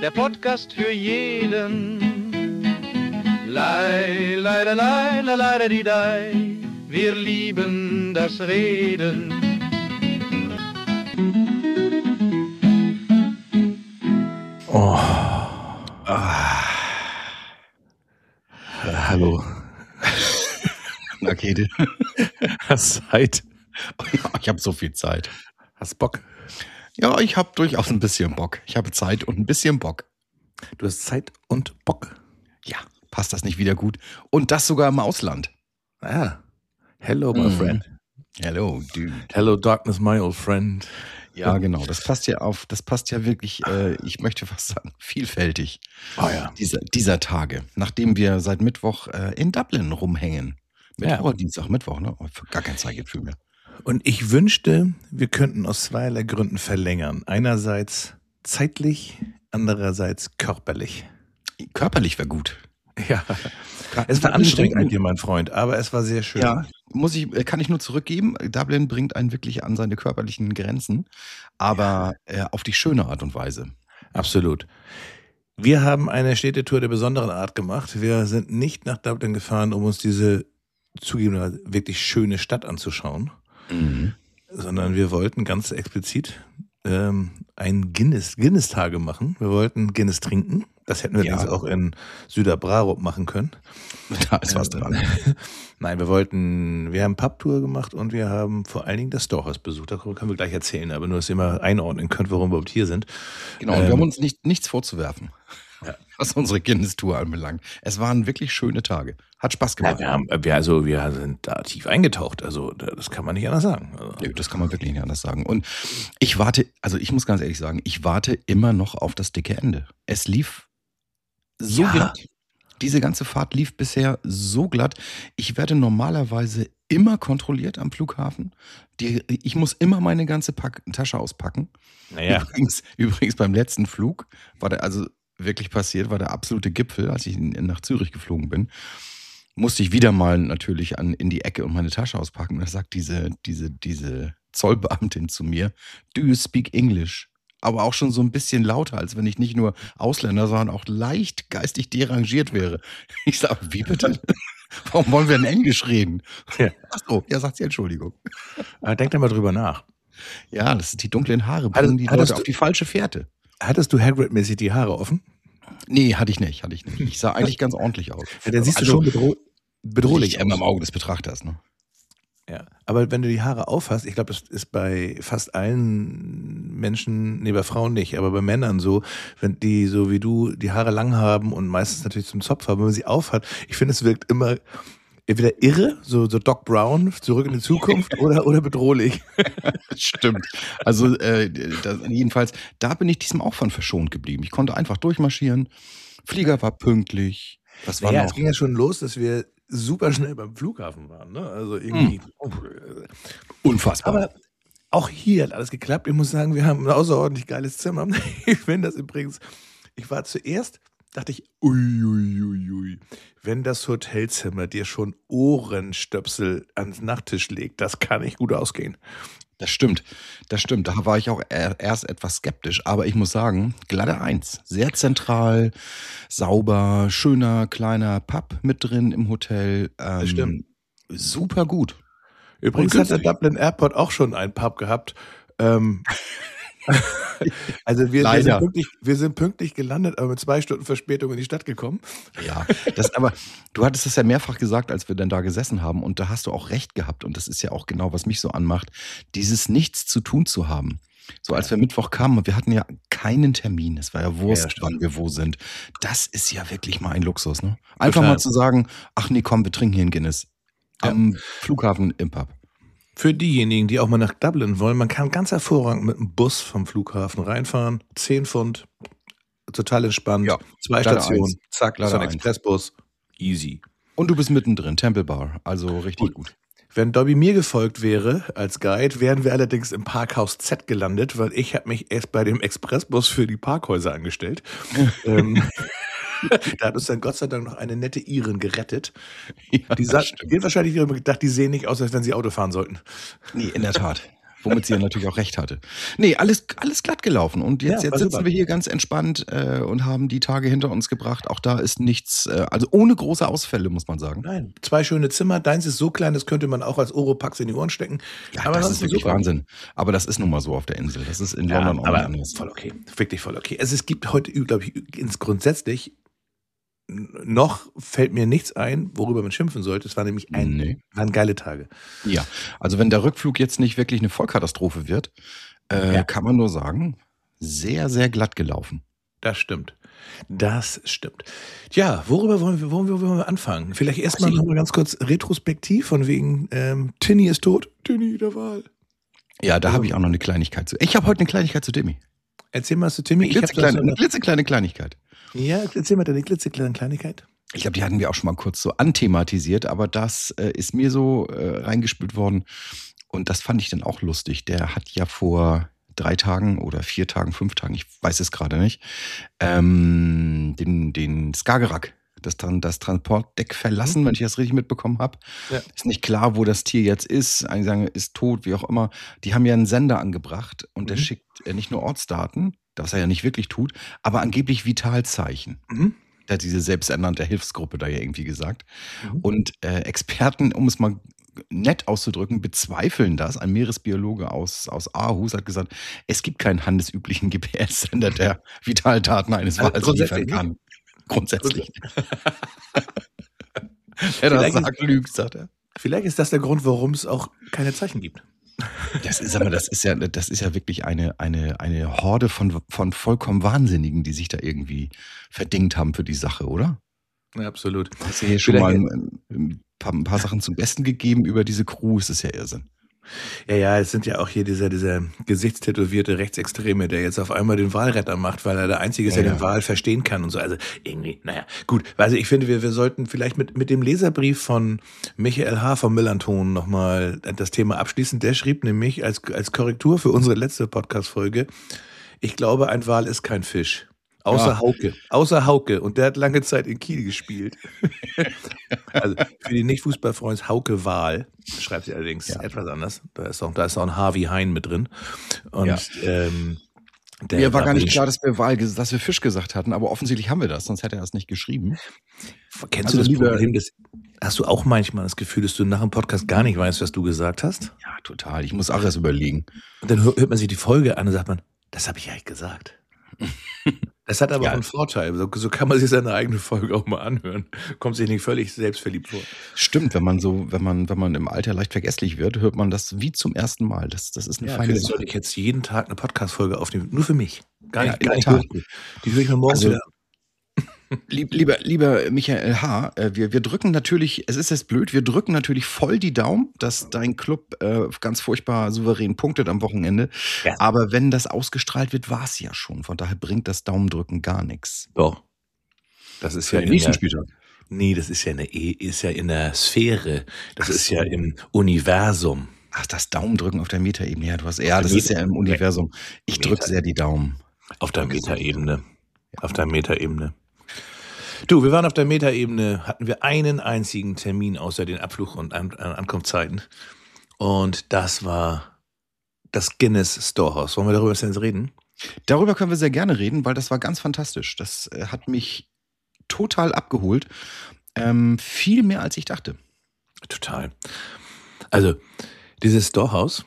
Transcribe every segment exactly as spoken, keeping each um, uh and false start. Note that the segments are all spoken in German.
der Podcast für jeden. Lei, lei, lei, lei, lei, lei, die, lei. Wir lieben das Reden. Oh. Ah. Hallo. Na, Käthe. Hast Zeit? Ich habe so viel Zeit. Hast Bock? Ja, ich habe durchaus ein bisschen Bock. Ich habe Zeit und ein bisschen Bock. Du hast Zeit und Bock. Ja, passt das nicht wieder gut? Und das sogar im Ausland. Ah. Hello, my mm. friend. Hello, dude. Hello, darkness, my old friend. Ja, genau. Das passt ja auf. Das passt ja wirklich, äh, ich möchte fast sagen, vielfältig. Oh ja. Dieser, dieser Tage, nachdem wir seit Mittwoch äh, in Dublin rumhängen. Mittwoch Ja. oder Dienstag, Mittwoch, ne? Gar kein Zeitgefühl mehr. Und ich wünschte, wir könnten aus zweierlei Gründen verlängern. Einerseits zeitlich, andererseits körperlich. Körperlich wäre gut. Ja. Es war anstrengend mit dir, mein Freund, aber es war sehr schön. Ja, muss ich, kann ich nur zurückgeben. Dublin bringt einen wirklich an seine körperlichen Grenzen, aber ja. äh, auf die schöne Art und Weise. Absolut. Wir haben eine Städtetour der besonderen Art gemacht. Wir sind nicht nach Dublin gefahren, um uns diese zugegeben wirklich schöne Stadt anzuschauen, mhm. sondern wir wollten ganz explizit ähm, ein Guinness, Guinness-Tage machen. Wir wollten Guinness trinken. Das hätten wir ja. übrigens auch in Süderbrarup machen können. Da ist was dran. Nein, wir wollten, wir haben Pubtour gemacht und wir haben vor allen Dingen das Storehouse besucht. Da können wir gleich erzählen, aber nur, dass ihr mal einordnen könnt, warum wir überhaupt hier sind. Genau, und ähm, wir haben uns nicht, nichts vorzuwerfen, ja. was unsere Guinness-Tour anbelangt. Es waren wirklich schöne Tage. Hat Spaß gemacht. Ja, wir, haben, wir, also, wir sind da tief eingetaucht. Also das kann man nicht anders sagen. Also, Nö, das kann man wirklich nicht anders sagen. Und ich warte, also ich muss ganz ehrlich sagen, ich warte immer noch auf das dicke Ende. Es lief so ja. glatt. Diese ganze Fahrt lief bisher so glatt. Ich werde normalerweise immer kontrolliert am Flughafen. Die, ich muss immer meine ganze Pack, Tasche auspacken. Naja. Übrigens, übrigens beim letzten Flug war der also wirklich passiert, war der absolute Gipfel, als ich nach Zürich geflogen bin. Musste ich wieder mal natürlich an, in die Ecke und meine Tasche auspacken. Und da sagt diese, diese, diese Zollbeamtin zu mir, do you speak English? Aber auch schon so ein bisschen lauter, als wenn ich nicht nur Ausländer, sondern auch leicht geistig derangiert wäre. Ich sage, wie bitte? Warum wollen wir in Englisch reden? Ja. Ach so, ja, sagt sie Entschuldigung. Aber denk da mal drüber nach. Ja, das sind die dunklen Haare, bringen die Leute auf die falsche Fährte. Hattest du Hagrid-mäßig die Haare offen? Nee, hatte ich nicht, hatte ich nicht. Ich sah eigentlich ganz ordentlich aus. Ja, dann siehst also, du schon bedro- bedrohlich aus. Im Auge des Betrachters, ne? Ja, aber wenn du die Haare aufhast, ich glaube, das ist bei fast allen Menschen, nee, bei Frauen nicht, aber bei Männern so, wenn die so wie du die Haare lang haben und meistens natürlich zum Zopf haben, wenn man sie aufhat, ich finde, es wirkt immer entweder irre, so, so Doc Brown, zurück in die Zukunft oder, oder bedrohlich. Stimmt. Also äh, das, jedenfalls, da bin ich diesem auch von verschont geblieben. Ich konnte einfach durchmarschieren, Flieger war pünktlich. Das war ja, noch, es ging ja schon los, dass wir super schnell beim Flughafen waren, ne? Also irgendwie hm. unfassbar. Aber auch hier hat alles geklappt. Ich muss sagen, wir haben ein außerordentlich geiles Zimmer. Ich finde das übrigens, ich war zuerst, dachte ich, ui, ui, ui, wenn das Hotelzimmer dir schon Ohrenstöpsel ans Nachttisch legt, das kann nicht gut ausgehen. Das stimmt, das stimmt. Da war ich auch erst etwas skeptisch. Aber ich muss sagen, glatte Eins. Sehr zentral, sauber, schöner, kleiner Pub mit drin im Hotel. Ähm, das stimmt. Super gut. Übrigens hat der Dublin Airport auch schon einen Pub gehabt. Ähm, also wir, wir, sind pünktlich, wir sind pünktlich gelandet, aber mit zwei Stunden Verspätung in die Stadt gekommen. Ja, das, aber du hattest es ja mehrfach gesagt, als wir dann da gesessen haben, und da hast du auch recht gehabt, und das ist ja auch genau, was mich so anmacht, dieses Nichts zu tun zu haben. So als wir Mittwoch kamen und wir hatten ja keinen Termin, es war ja Wurst, ja, wann wir wo sind. Das ist ja wirklich mal ein Luxus, ne? Einfach Total. Mal zu sagen, ach nee, komm, wir trinken hier einen Guinness. Am ja. Flughafen im Pub. Für diejenigen, die auch mal nach Dublin wollen, man kann ganz hervorragend mit einem Bus vom Flughafen reinfahren. zehn Pfund, total entspannt. Ja, zwei Stationen, eins. Zack, so ein Expressbus. Easy. Und du bist mittendrin, Temple Bar, also richtig gut. gut. Wenn Dobby mir gefolgt wäre als Guide, wären wir allerdings im Parkhaus Z gelandet, weil ich habe mich erst bei dem Expressbus für die Parkhäuser angestellt. ähm, Da hat uns dann Gott sei Dank noch eine nette Irin gerettet. Ja, die, sa- die hat wahrscheinlich gedacht, die sehen nicht aus, als wenn sie Auto fahren sollten. Nee, in der Tat. Womit sie ja natürlich auch recht hatte. Nee, alles, alles glatt gelaufen. Und jetzt, Ja, jetzt war sitzen super. wir hier ganz entspannt äh, und haben die Tage hinter uns gebracht. Auch da ist nichts, äh, also ohne große Ausfälle, muss man sagen. Nein, zwei schöne Zimmer. Deins ist so klein, das könnte man auch als Oropax in die Ohren stecken. Ja, aber das ansonsten ist wirklich super. Wahnsinn. Aber das ist nun mal so auf der Insel. Das ist in Ja, London auch aber nicht anders. voll okay. Wirklich voll okay. Also es gibt heute, glaube ich, ins grundsätzlich noch fällt mir nichts ein, worüber man schimpfen sollte. Es war nämlich ein, Nee. waren geile Tage. Ja, also wenn der Rückflug jetzt nicht wirklich eine Vollkatastrophe wird, äh, Ja. kann man nur sagen, sehr, sehr glatt gelaufen. Das stimmt. Das stimmt. Tja, worüber wollen wir, wollen wir, wollen wir anfangen? Vielleicht erstmal noch mal ganz kurz retrospektiv von wegen ähm, Tinny ist tot. Tinny, der Wahl. Ja, da habe ich auch noch eine Kleinigkeit zu. Ich habe heute eine Kleinigkeit zu Demi. Erzähl mal zu Timmy. Eine Ich hab klitzekleine, das eine noch- klitzekleine Kleinigkeit. Ja, erzähl mal deine klitzekleine Kleinigkeit. Ich glaube, die hatten wir auch schon mal kurz so anthematisiert, aber das äh, ist mir so äh, reingespült worden und das fand ich dann auch lustig. Der hat ja vor drei Tagen oder vier Tagen, fünf Tagen, ich weiß es gerade nicht, ähm, den, den Skagerrak, das, Tran- das Transportdeck verlassen, wenn ich das richtig mitbekommen habe. Ja. Ist nicht klar, wo das Tier jetzt ist. Einige sagen, ist tot, wie auch immer. Die haben ja einen Sender angebracht und der Mhm. schickt äh, nicht nur Ortsdaten, was er ja nicht wirklich tut, aber angeblich Vitalzeichen. Mhm. Der hat diese selbsternannte Hilfsgruppe da ja irgendwie gesagt. Mhm. Und äh, Experten, um es mal nett auszudrücken, bezweifeln das. Ein Meeresbiologe aus, aus Aarhus hat gesagt, es gibt keinen handelsüblichen G P S-Sender, der Vitaldaten eines Also Wals grundsätzlich liefern kann. Grundsätzlich. Vielleicht Wer das ist- sagt, lügt, sagt er. Vielleicht ist das der Grund, warum es auch keine Zeichen gibt. Das ist, aber das ist ja, das ist ja wirklich eine, eine, eine Horde von, von vollkommen Wahnsinnigen, die sich da irgendwie verdingt haben für die Sache, oder? Ja, absolut. Hast du hier schon Vielleicht- mal ein, ein, paar, ein paar Sachen zum Besten gegeben über diese Crew? Es ist ja Irrsinn. Ja, ja, es sind ja auch hier dieser, dieser gesichtstätowierte Rechtsextreme, der jetzt auf einmal den Wahlretter macht, weil er der Einzige ist, der Ja, den ja. Wahl verstehen kann und so. Also irgendwie, naja, gut. Also ich finde, wir, wir sollten vielleicht mit, mit dem Leserbrief von Michael H. vom Millanton nochmal das Thema abschließen. Der schrieb nämlich als, als Korrektur für unsere letzte Podcast-Folge, ich glaube, ein Wal ist kein Fisch. Außer Ja. Hauke. Außer Hauke. Und der hat lange Zeit in Kiel gespielt. Also für die Nicht-Fußballfreunde Hauke Wahl. Schreibt sie allerdings Ja. etwas anders. Da ist auch, da ist auch ein Harvey Hein mit drin. Und Ja. ähm, der Mir war gar für nicht den klar, dass wir Wahl, ges- dass wir Fisch gesagt hatten, aber offensichtlich haben wir das, sonst hätte er das nicht geschrieben. Sp- Kennst Also du das lieber- Problem, dass, hast du auch manchmal das Gefühl, dass du nach dem Podcast gar nicht weißt, was du gesagt hast? Ja, total. Ich muss auch erst überlegen. Und dann hör- hört man sich die Folge an und sagt man, das habe ich ja nicht gesagt. Das hat aber Ja. auch einen Vorteil. So, so kann man sich seine eigene Folge auch mal anhören. Kommt sich nicht völlig selbstverliebt vor. Stimmt, wenn man so, wenn man, wenn man im Alter leicht vergesslich wird, hört man das wie zum ersten Mal. Das, das ist eine Ja, feine vielleicht Sache. sollte ich jetzt jeden Tag eine Podcast-Folge aufnehmen. Nur für mich. Gar Ja, nicht, in gar der nicht Tat. hören. Die höre ich mir morgens Also- wieder an. Lieb, lieber, lieber Michael H., äh, wir, wir drücken natürlich, es ist jetzt blöd, wir drücken natürlich voll die Daumen, dass dein Club äh, ganz furchtbar souverän punktet am Wochenende. Ja. Aber wenn das ausgestrahlt wird, war es ja schon. Von daher bringt das Daumendrücken gar nichts. Doch. Das ist ja Für den in nächsten der, Spieltag. nee, das ist ja, eine, ist ja in der Sphäre. Das Ach ist so. ja im Universum. Ach, das Daumendrücken auf der Metaebene. Ja, du hast, ja, der das ist Meta- ja im Universum. Ich drücke Meta- sehr die Daumen. Auf der Metaebene. Auf der Metaebene. Du, wir waren auf der Metaebene, hatten wir einen einzigen Termin außer den Abflug- und An An Ankunftszeiten. Und das war das Guinness Storehouse. Wollen wir darüber jetzt reden? Darüber können wir sehr gerne reden, weil das war ganz fantastisch. Das äh, hat mich total abgeholt. Ähm, viel mehr, als ich dachte. Total. Also, dieses Storehouse,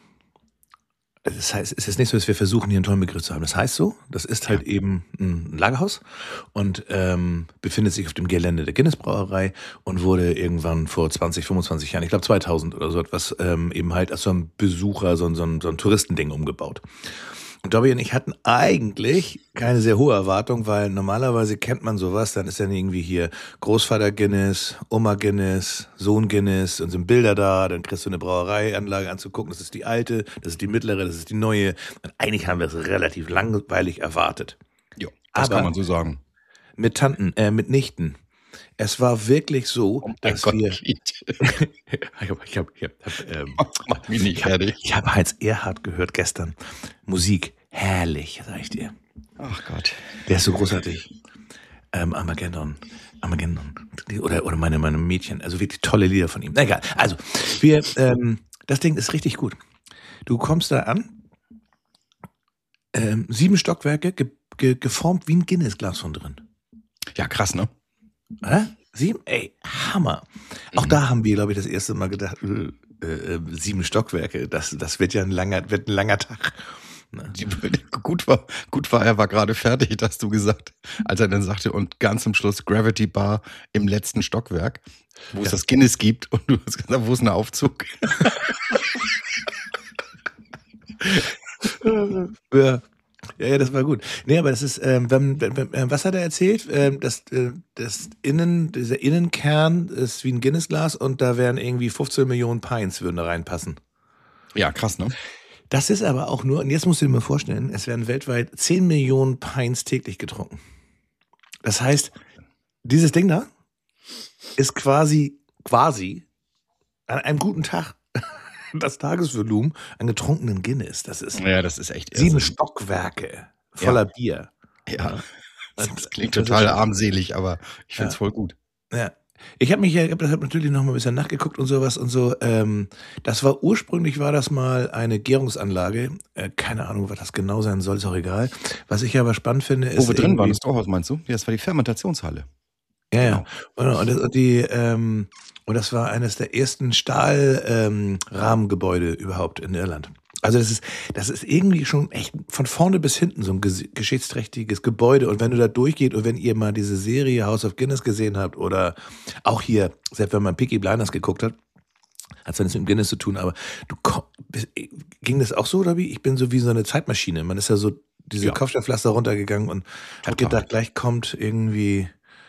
das heißt, es ist nicht so, dass wir versuchen, hier einen tollen Begriff zu haben. Das heißt so, das ist halt eben ein Lagerhaus und ähm, befindet sich auf dem Gelände der Guinness Brauerei und wurde irgendwann vor zwanzig, fünfundzwanzig Jahren, ich glaube zweitausend oder so etwas, ähm, eben halt als so ein Besucher, so ein, so ein, so ein Touristending umgebaut. Und Dobby und ich hatten eigentlich keine sehr hohe Erwartung, weil normalerweise kennt man sowas, dann ist dann irgendwie hier Großvater Guinness, Oma Guinness, Sohn Guinness und sind Bilder da, dann kriegst du eine Brauereianlage anzugucken, das ist die alte, das ist die mittlere, das ist die neue. Und eigentlich haben wir es relativ langweilig erwartet. Ja, das Aber- kann man so sagen. Mit Tanten, äh, mit Nichten. Es war wirklich so, dass wir... Piet. ich habe ich hab, ich hab, ähm, Mach mich nicht fertig. ich hab Heinz Erhardt gehört gestern. Musik, herrlich, sag ich dir. Ach Gott. Der ist so großartig. Ähm, Armageddon. Armageddon. Oder, oder meine, meine Mädchen. Also wirklich tolle Lieder von ihm. Na, egal. Also, wir, ähm, das Ding ist richtig gut. du kommst da an, ähm, sieben Stockwerke, ge, ge, geformt wie ein Guinness-Glas von drin. Ja, krass, ne? Oder? Sieben? Ey, Hammer. Auch mhm. da haben wir, glaube ich, das erste Mal gedacht, äh, äh, sieben Stockwerke, das, das wird ja ein langer, wird ein langer Tag. Ne? Die, gut war, gut war, er war gerade fertig, hast du gesagt, als er dann sagte, und ganz zum Schluss Gravity Bar im letzten Stockwerk, wo ja. es das Guinness gibt, und du hast gesagt, wo ist ein Aufzug? ja. Ja, ja, das war gut. Nee, aber das ist, ähm, wenn, wenn, wenn, was hat er erzählt? Ähm, das, äh, das Innen, dieser Innenkern ist wie ein Guinness-Glas und da wären irgendwie fünfzehn Millionen Pints würden da reinpassen. Ja, krass, ne? Das ist aber auch nur, und jetzt musst du dir mal vorstellen, es werden weltweit zehn Millionen Pints täglich getrunken. Das heißt, dieses Ding da ist quasi, quasi an einem guten Tag das Tagesvolumen an getrunkenen Guinness. Das ist, ja, das ist echt sieben irrsinn. Stockwerke voller ja. Bier. Ja, das, das klingt das total armselig, aber ich finde es ja. voll gut. Ja. Ich habe mich ja, ich habe natürlich noch mal ein bisschen nachgeguckt und sowas und so. Ähm, das war ursprünglich war das mal eine Gärungsanlage. Äh, keine Ahnung, was das genau sein soll, ist auch egal. Was ich aber spannend finde, ist. Wo wir drin waren, das Torhaus meinst du? Ja, das war die Fermentationshalle. Ja, ja. Genau. Und, und, die, ähm, und das war eines der ersten Stahlrahmengebäude ähm, überhaupt in Irland. Also das ist, das ist irgendwie schon echt von vorne bis hinten so ein geschichtsträchtiges Gebäude. Und wenn du da durchgeht und wenn ihr mal diese Serie House of Guinness gesehen habt oder auch hier, selbst wenn man Peaky Blinders geguckt hat, hat zwar nichts mit dem Guinness zu tun, aber du ging das auch so oder wie? Ich bin so wie so eine Zeitmaschine. Man ist ja so diese ja. Kopfsteinpflaster runtergegangen und hat Total. gedacht, gleich kommt irgendwie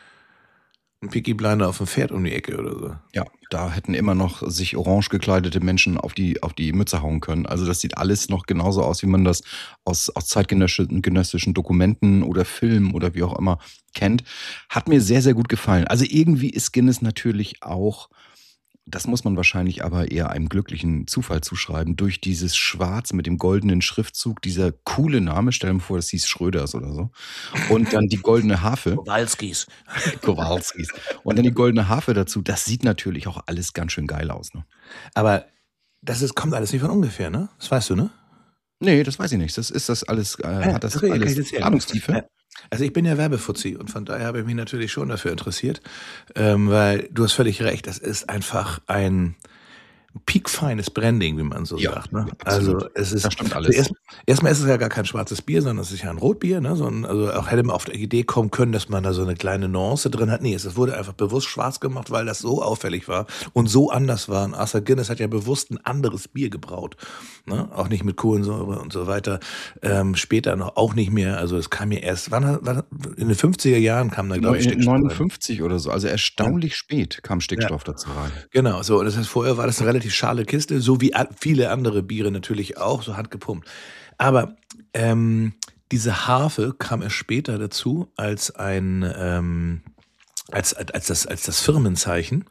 ein Peaky Blinder auf dem Pferd um die Ecke oder so. Ja, da hätten immer noch sich orange gekleidete Menschen auf die, auf die Mütze hauen können. Also das sieht alles noch genauso aus, wie man das aus, aus zeitgenössischen Dokumenten oder Filmen oder wie auch immer kennt. Hat mir sehr, sehr gut gefallen. Also irgendwie ist Guinness natürlich auch, das muss man wahrscheinlich aber eher einem glücklichen Zufall zuschreiben, durch dieses Schwarz mit dem goldenen Schriftzug, dieser coole Name, stell dir mal vor, das hieß Schröders oder so, und dann die goldene Harfe. Kowalskis. Kowalskis. Und dann die goldene Harfe dazu, das sieht natürlich auch alles ganz schön geil aus. Ne? Aber das ist, kommt alles nicht von ungefähr, ne? Das weißt du, ne? Nee, das weiß ich nicht. Das ist das alles, äh, ja, hat das okay, alles Planungstiefe? Ja. Also ich bin ja Werbefuzzi und von daher habe ich mich natürlich schon dafür interessiert, ähm, weil du hast völlig recht, das ist einfach ein piekfeines Branding, wie man so ja, sagt. Ne? Absolut. Also es ist, das stimmt alles. Erst, erstmal ist es ja gar kein schwarzes Bier, sondern es ist ja ein Rotbier. Ne? So ein, also auch hätte man auf die Idee kommen können, dass man da so eine kleine Nuance drin hat. Nee, es wurde einfach bewusst schwarz gemacht, weil das so auffällig war und so anders war. Und Arthur Guinness hat ja bewusst ein anderes Bier gebraut. Ne? Auch nicht mit Kohlensäure und so weiter. Ähm, später noch auch nicht mehr. Also es kam ja erst, wann, wann in den fünfziger Jahren kam da, glaube ich, Stickstoff neunundfünfzig rein. Oder so. Also erstaunlich ja. spät kam Stickstoff ja. dazu rein. Genau, so. Und das heißt, vorher war das eine relativ schale Kiste, so wie viele andere Biere natürlich auch, so handgepumpt. Aber ähm, diese Harfe kam erst später dazu als ein ähm, als, als, das, als das Firmenzeichen.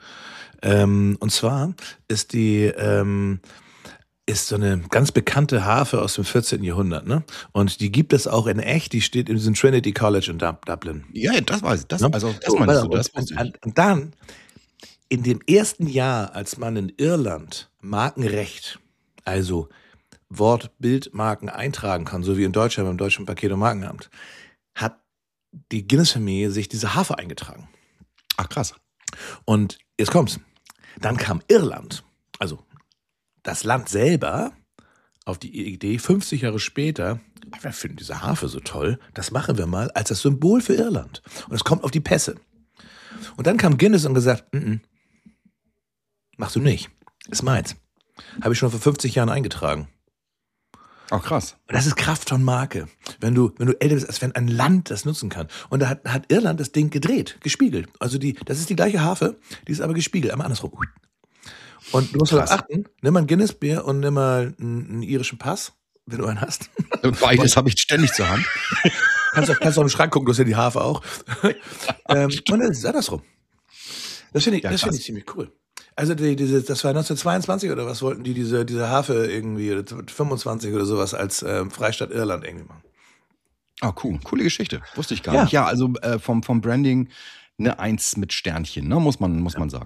Ähm, und zwar ist die ähm, ist so eine ganz bekannte Harfe aus dem vierzehnten Jahrhundert, ne? Und die gibt es auch in echt, die steht in diesem Trinity College in Dublin. Ja, das weiß ich. Das, ne? Also, das meinst du, das und, und, und dann, in dem ersten Jahr, als man in Irland Markenrecht, also Wort, Bild, Marken eintragen kann, so wie in Deutschland beim Deutschen Paket- und Markenamt, hat die Guinness-Familie sich diese Harfe eingetragen. Ach, krass. Und jetzt kommt's. Dann kam Irland, also das Land selber, auf die Idee, fünfzig Jahre später, wir finden diese Harfe so toll, das machen wir mal als das Symbol für Irland. Und es kommt auf die Pässe. Und dann kam Guinness und gesagt, N -n, machst du nicht, ist meins. Habe ich schon vor fünfzig Jahren eingetragen. Ach, krass. Und das ist Kraft von Marke. Wenn du, wenn du älter bist, als wenn ein Land das nutzen kann. Und da hat, hat Irland das Ding gedreht, gespiegelt. Also die, das ist die gleiche Harfe, die ist aber gespiegelt, einmal andersrum. Und du musst halt achten, nimm mal ein Guinness-Bier und nimm mal einen, einen irischen Pass, wenn du einen hast. Beides habe ich ständig zur Hand. kannst du kannst auch im Schrank gucken, du hast ja die Harfe auch. ähm, und das ist andersrum. Das finde ich, ja, das finde ich ziemlich cool. Also die, diese, das war neunzehnhundertzweiundzwanzig oder was wollten die diese, diese Harfe irgendwie, oder fünfundzwanzig oder sowas als ähm, Freistaat Irland irgendwie machen. Ah, cool. Coole Geschichte. Wusste ich gar ja. nicht. Ja, also äh, vom, vom Branding eine Eins mit Sternchen, ne? muss man, muss ja. man sagen.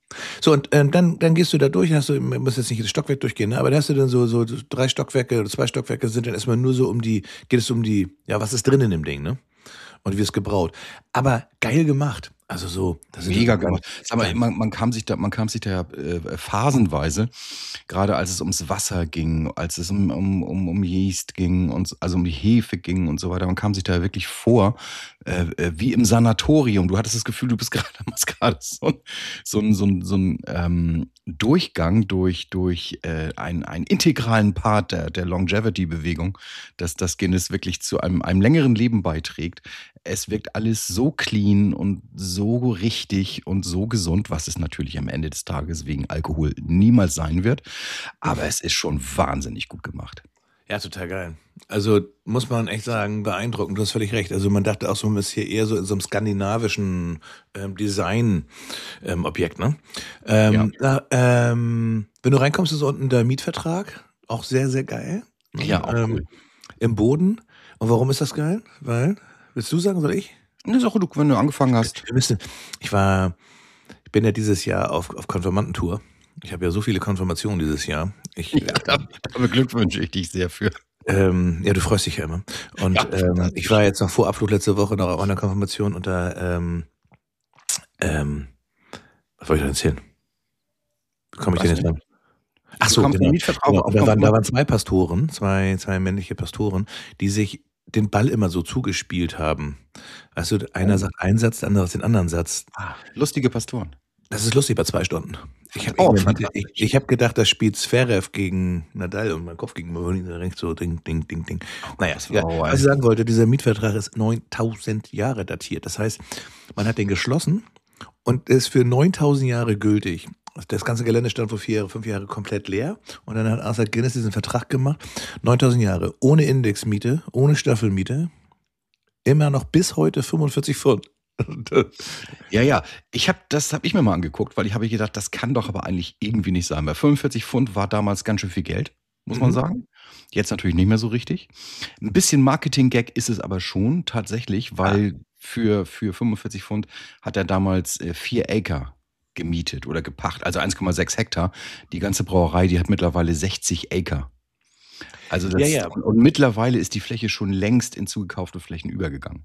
So, und äh, dann, dann gehst du da durch, hast du, man muss jetzt nicht jedes Stockwerk durchgehen, ne? Aber da hast du dann so, so drei Stockwerke oder zwei Stockwerke sind dann erstmal nur so um die, geht es um die, ja, was ist drin in dem Ding, ne? Und wie es gebraut. Aber geil gemacht. Also so, das ist Mega gemacht. Sag mal, man, man kam sich da, man kam sich da äh, phasenweise, gerade als es ums Wasser ging, als es um, um, um, um Yeast ging und also um die Hefe ging und so weiter, man kam sich da wirklich vor, äh, wie im Sanatorium. Du hattest das Gefühl, du bist gerade, machst gerade so ein, so ein, so ein, so ein ähm, Durchgang durch, durch äh, einen, einen integralen Part der, der Longevity-Bewegung, dass das Guinness wirklich zu einem, einem längeren Leben beiträgt. Es wirkt alles so clean und so richtig und so gesund, was es natürlich am Ende des Tages wegen Alkohol niemals sein wird. Aber es ist schon wahnsinnig gut gemacht. Ja, total geil. Also muss man echt sagen, beeindruckend. Du hast völlig recht. Also man dachte auch so, man ist hier eher so in so einem skandinavischen ähm, Design-Objekt, ähm, ne? Ähm, ja. na, ähm, wenn du reinkommst, ist unten der Mietvertrag. Auch sehr, sehr geil. Ja, auch ähm, cool. Im Boden. Und warum ist das geil? Weil, willst du sagen, soll ich? Eine Sache, du, wenn du angefangen hast. Wir müssen, ich war, ich bin ja dieses Jahr auf, auf Konfirmandentour. Ich habe ja so viele Konfirmationen dieses Jahr. Ich, ja, da, da beglückwünsche ich dich sehr für. Ähm, ja, du freust dich ja immer. Und ja, ähm, ich war jetzt noch vor Abflug letzte Woche noch auf einer Konfirmation und da, ähm, ähm, was wollte ich da erzählen? Wie komme ich denn jetzt dran? Ach so, genau. genau. Und da waren, da waren zwei Pastoren, zwei, zwei männliche Pastoren, die sich den Ball immer so zugespielt haben. Weißt du, einer oh. sagt einen Satz, der andere den anderen Satz. Ah, lustige Pastoren. Das ist lustig bei zwei Stunden. Ich habe oh, ich, ich hab gedacht, das spielt Zverev gegen Nadal und mein Kopf gegen Maroni rechts so ding, ding, ding, ding. Naja, ja, was ich sagen wollte, dieser Mietvertrag ist neuntausend Jahre datiert. Das heißt, man hat den geschlossen und ist für neuntausend Jahre gültig. Das ganze Gelände stand vor vier Jahre, fünf Jahre komplett leer und dann hat Arthur Guinness diesen Vertrag gemacht. neuntausend Jahre, ohne Indexmiete, ohne Staffelmiete, immer noch bis heute fünfundvierzig Pfund. Ja, ja, ich habe das habe ich mir mal angeguckt, weil ich habe gedacht, das kann doch aber eigentlich irgendwie nicht sein, weil fünfundvierzig Pfund war damals ganz schön viel Geld, muss mhm. man sagen. Jetzt natürlich nicht mehr so richtig. Ein bisschen Marketing-Gag ist es aber schon tatsächlich, weil ja. für, für fünfundvierzig Pfund hat er damals äh, vier Acre gemietet oder gepacht, also eins Komma sechs Hektar. Die ganze Brauerei, die hat mittlerweile sechzig Acre. Also das, ja, ja. Und, und mittlerweile ist die Fläche schon längst in zugekaufte Flächen übergegangen.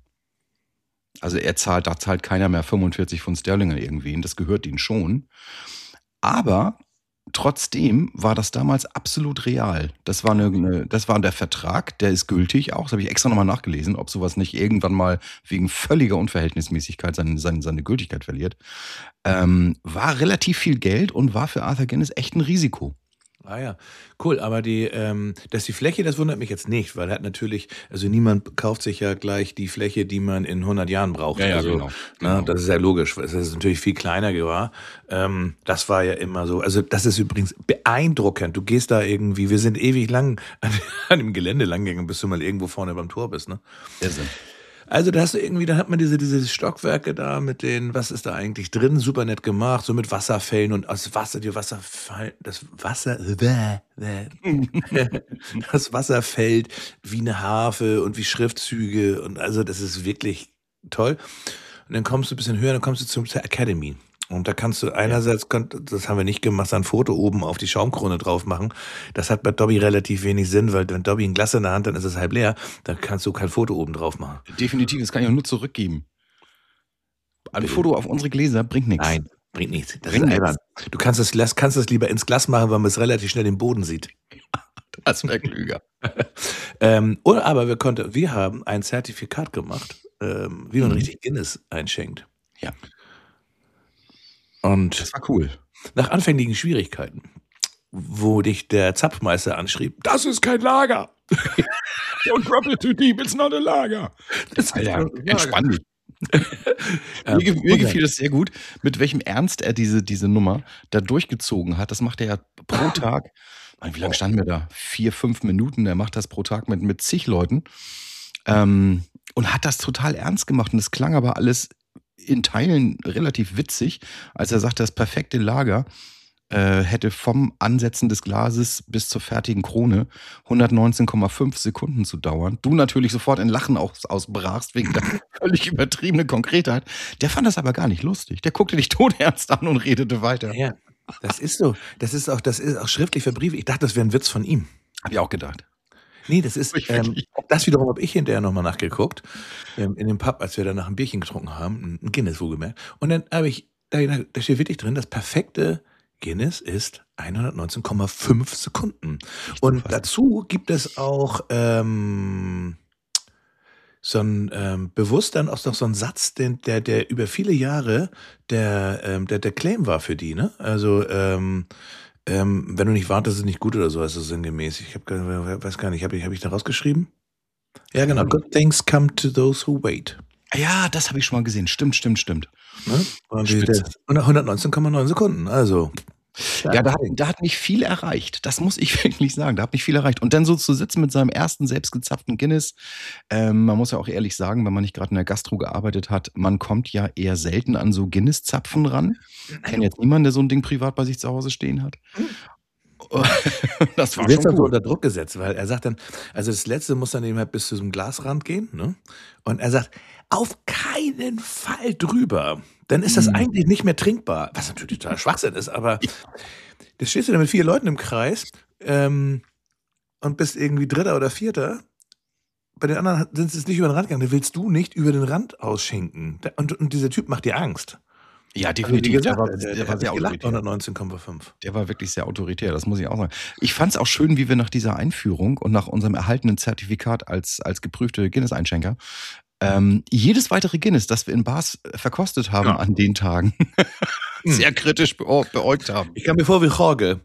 Also er zahlt, da zahlt keiner mehr fünfundvierzig Pfund Sterling an irgendwen, das gehört ihnen schon. Aber trotzdem war das damals absolut real. Das war, eine, eine, das war der Vertrag, der ist gültig auch. Das habe ich extra nochmal nachgelesen, ob sowas nicht irgendwann mal wegen völliger Unverhältnismäßigkeit seine, seine, seine Gültigkeit verliert. Ähm, war relativ viel Geld und war für Arthur Guinness echt ein Risiko. Ah ja, cool, aber die, ähm, dass die Fläche, das wundert mich jetzt nicht, weil er hat natürlich, also niemand kauft sich ja gleich die Fläche, die man in hundert Jahren braucht. Ja, ja, also, genau, na, genau. Das ist ja logisch, weil es ist natürlich viel kleiner geworden. Ähm, das war ja immer so, also das ist übrigens beeindruckend. Du gehst da irgendwie, wir sind ewig lang an, an dem Gelände langgegangen, bis du mal irgendwo vorne beim Tor bist, ne? Ja, sind. Also da hast du irgendwie, da hat man diese, diese Stockwerke da mit den, was ist da eigentlich drin? Super nett gemacht, so mit Wasserfällen und aus Wasser, die Wasserfall, das Wasser, das Wasser fällt wie eine Harfe und wie Schriftzüge und also das ist wirklich toll. Und dann kommst du ein bisschen höher, dann kommst du zum, zur Academy. Und da kannst du einerseits, das haben wir nicht gemacht, ein Foto oben auf die Schaumkrone drauf machen. Das hat bei Dobby relativ wenig Sinn, weil wenn Dobby ein Glas in der Hand, dann ist es halb leer. Da kannst du kein Foto oben drauf machen. Definitiv, das kann ich auch nur zurückgeben. Ein Foto auf unsere Gläser bringt nichts. Nein, bringt nichts. Das bringt ist albern. Du kannst das, Glas, kannst das lieber ins Glas machen, weil man es relativ schnell den Boden sieht. Das wäre klüger. ähm, oder aber wir konnten, wir haben ein Zertifikat gemacht, ähm, wie man mhm. richtig Guinness einschenkt. Ja. Und das war cool. Nach anfänglichen Schwierigkeiten, wo dich der Zapfmeister anschrieb, das ist kein Lager. Don't drop it too deep, it's not a Lager. Das Alter, entspann dich. ja, mir, mir gefiel das sehr gut, mit welchem Ernst er diese, diese Nummer da durchgezogen hat. Das macht er ja pro Tag. Mann, wie lange standen wir da? Vier, fünf Minuten. Er macht das pro Tag mit, mit zig Leuten. Ähm, und hat das total ernst gemacht. Und es klang aber alles in Teilen relativ witzig, als er sagte, das perfekte Lager äh, hätte vom Ansetzen des Glases bis zur fertigen Krone hundertneunzehn Komma fünf Sekunden zu dauern. Du natürlich sofort in Lachen aus, ausbrachst wegen der völlig übertriebenen Konkretheit. Der fand das aber gar nicht lustig. Der guckte dich todernst an und redete weiter. Ja, das ist so. Das ist auch, das ist auch schriftlich verbrieft. Ich dachte, das wäre ein Witz von ihm. Hab ich auch gedacht. Nee, das ist, ähm, das wiederum habe ich hinterher nochmal nachgeguckt, ähm, in dem Pub, als wir danach ein Bierchen getrunken haben, ein Guinness wohlgemerkt. Und dann habe ich, da, da steht wirklich drin, das perfekte Guinness ist hundertneunzehn Komma fünf Sekunden. Und dazu gibt es auch ähm, so ein, ähm, bewusst dann auch noch so ein Satz, den, der, der über viele Jahre der, ähm, der, der Claim war für die, ne? Also, ähm, Ähm, wenn du nicht wartest, ist es nicht gut oder so, ist es sinngemäß. Ich hab, weiß gar nicht, habe ich, hab ich da rausgeschrieben? Ja, genau. Good things come to those who wait. Ja, das habe ich schon mal gesehen. Stimmt, stimmt, stimmt. Ne? Und hundertneunzehn Komma neun Sekunden, also. Ja, da hat, da hat mich viel erreicht. Das muss ich wirklich sagen. Da hat mich viel erreicht. Und dann so zu sitzen mit seinem ersten selbstgezapften Guinness. Ähm, man muss ja auch ehrlich sagen, wenn man nicht gerade in der Gastro gearbeitet hat, man kommt ja eher selten an so Guinness-Zapfen ran. Ich kenne jetzt niemanden, der so ein Ding privat bei sich zu Hause stehen hat. Das war schon schon so unter Druck gesetzt, weil er sagt dann, also das Letzte muss dann eben halt bis zu so einem Glasrand gehen, ne? Und er sagt, auf keinen Fall drüber. Dann ist das mhm. eigentlich nicht mehr trinkbar. Was natürlich total Schwachsinn ist, aber da stehst du dann mit vier Leuten im Kreis ähm, und bist irgendwie Dritter oder Vierter. Bei den anderen sind es nicht über den Rand gegangen. Da willst du nicht über den Rand ausschenken. Und, und dieser Typ macht dir Angst. Ja, definitiv. Also, der war, der, der der war sehr autoritär. hundertneunzehn Komma fünf. Der war wirklich sehr autoritär, das muss ich auch sagen. Ich fand es auch schön, wie wir nach dieser Einführung und nach unserem erhaltenen Zertifikat als, als geprüfte Guinness-Einschenker ähm, jedes weitere Guinness, das wir in Bars verkostet haben ja. an den Tagen, sehr kritisch be- beäugt haben. Ich kam mir vor wie Jorge.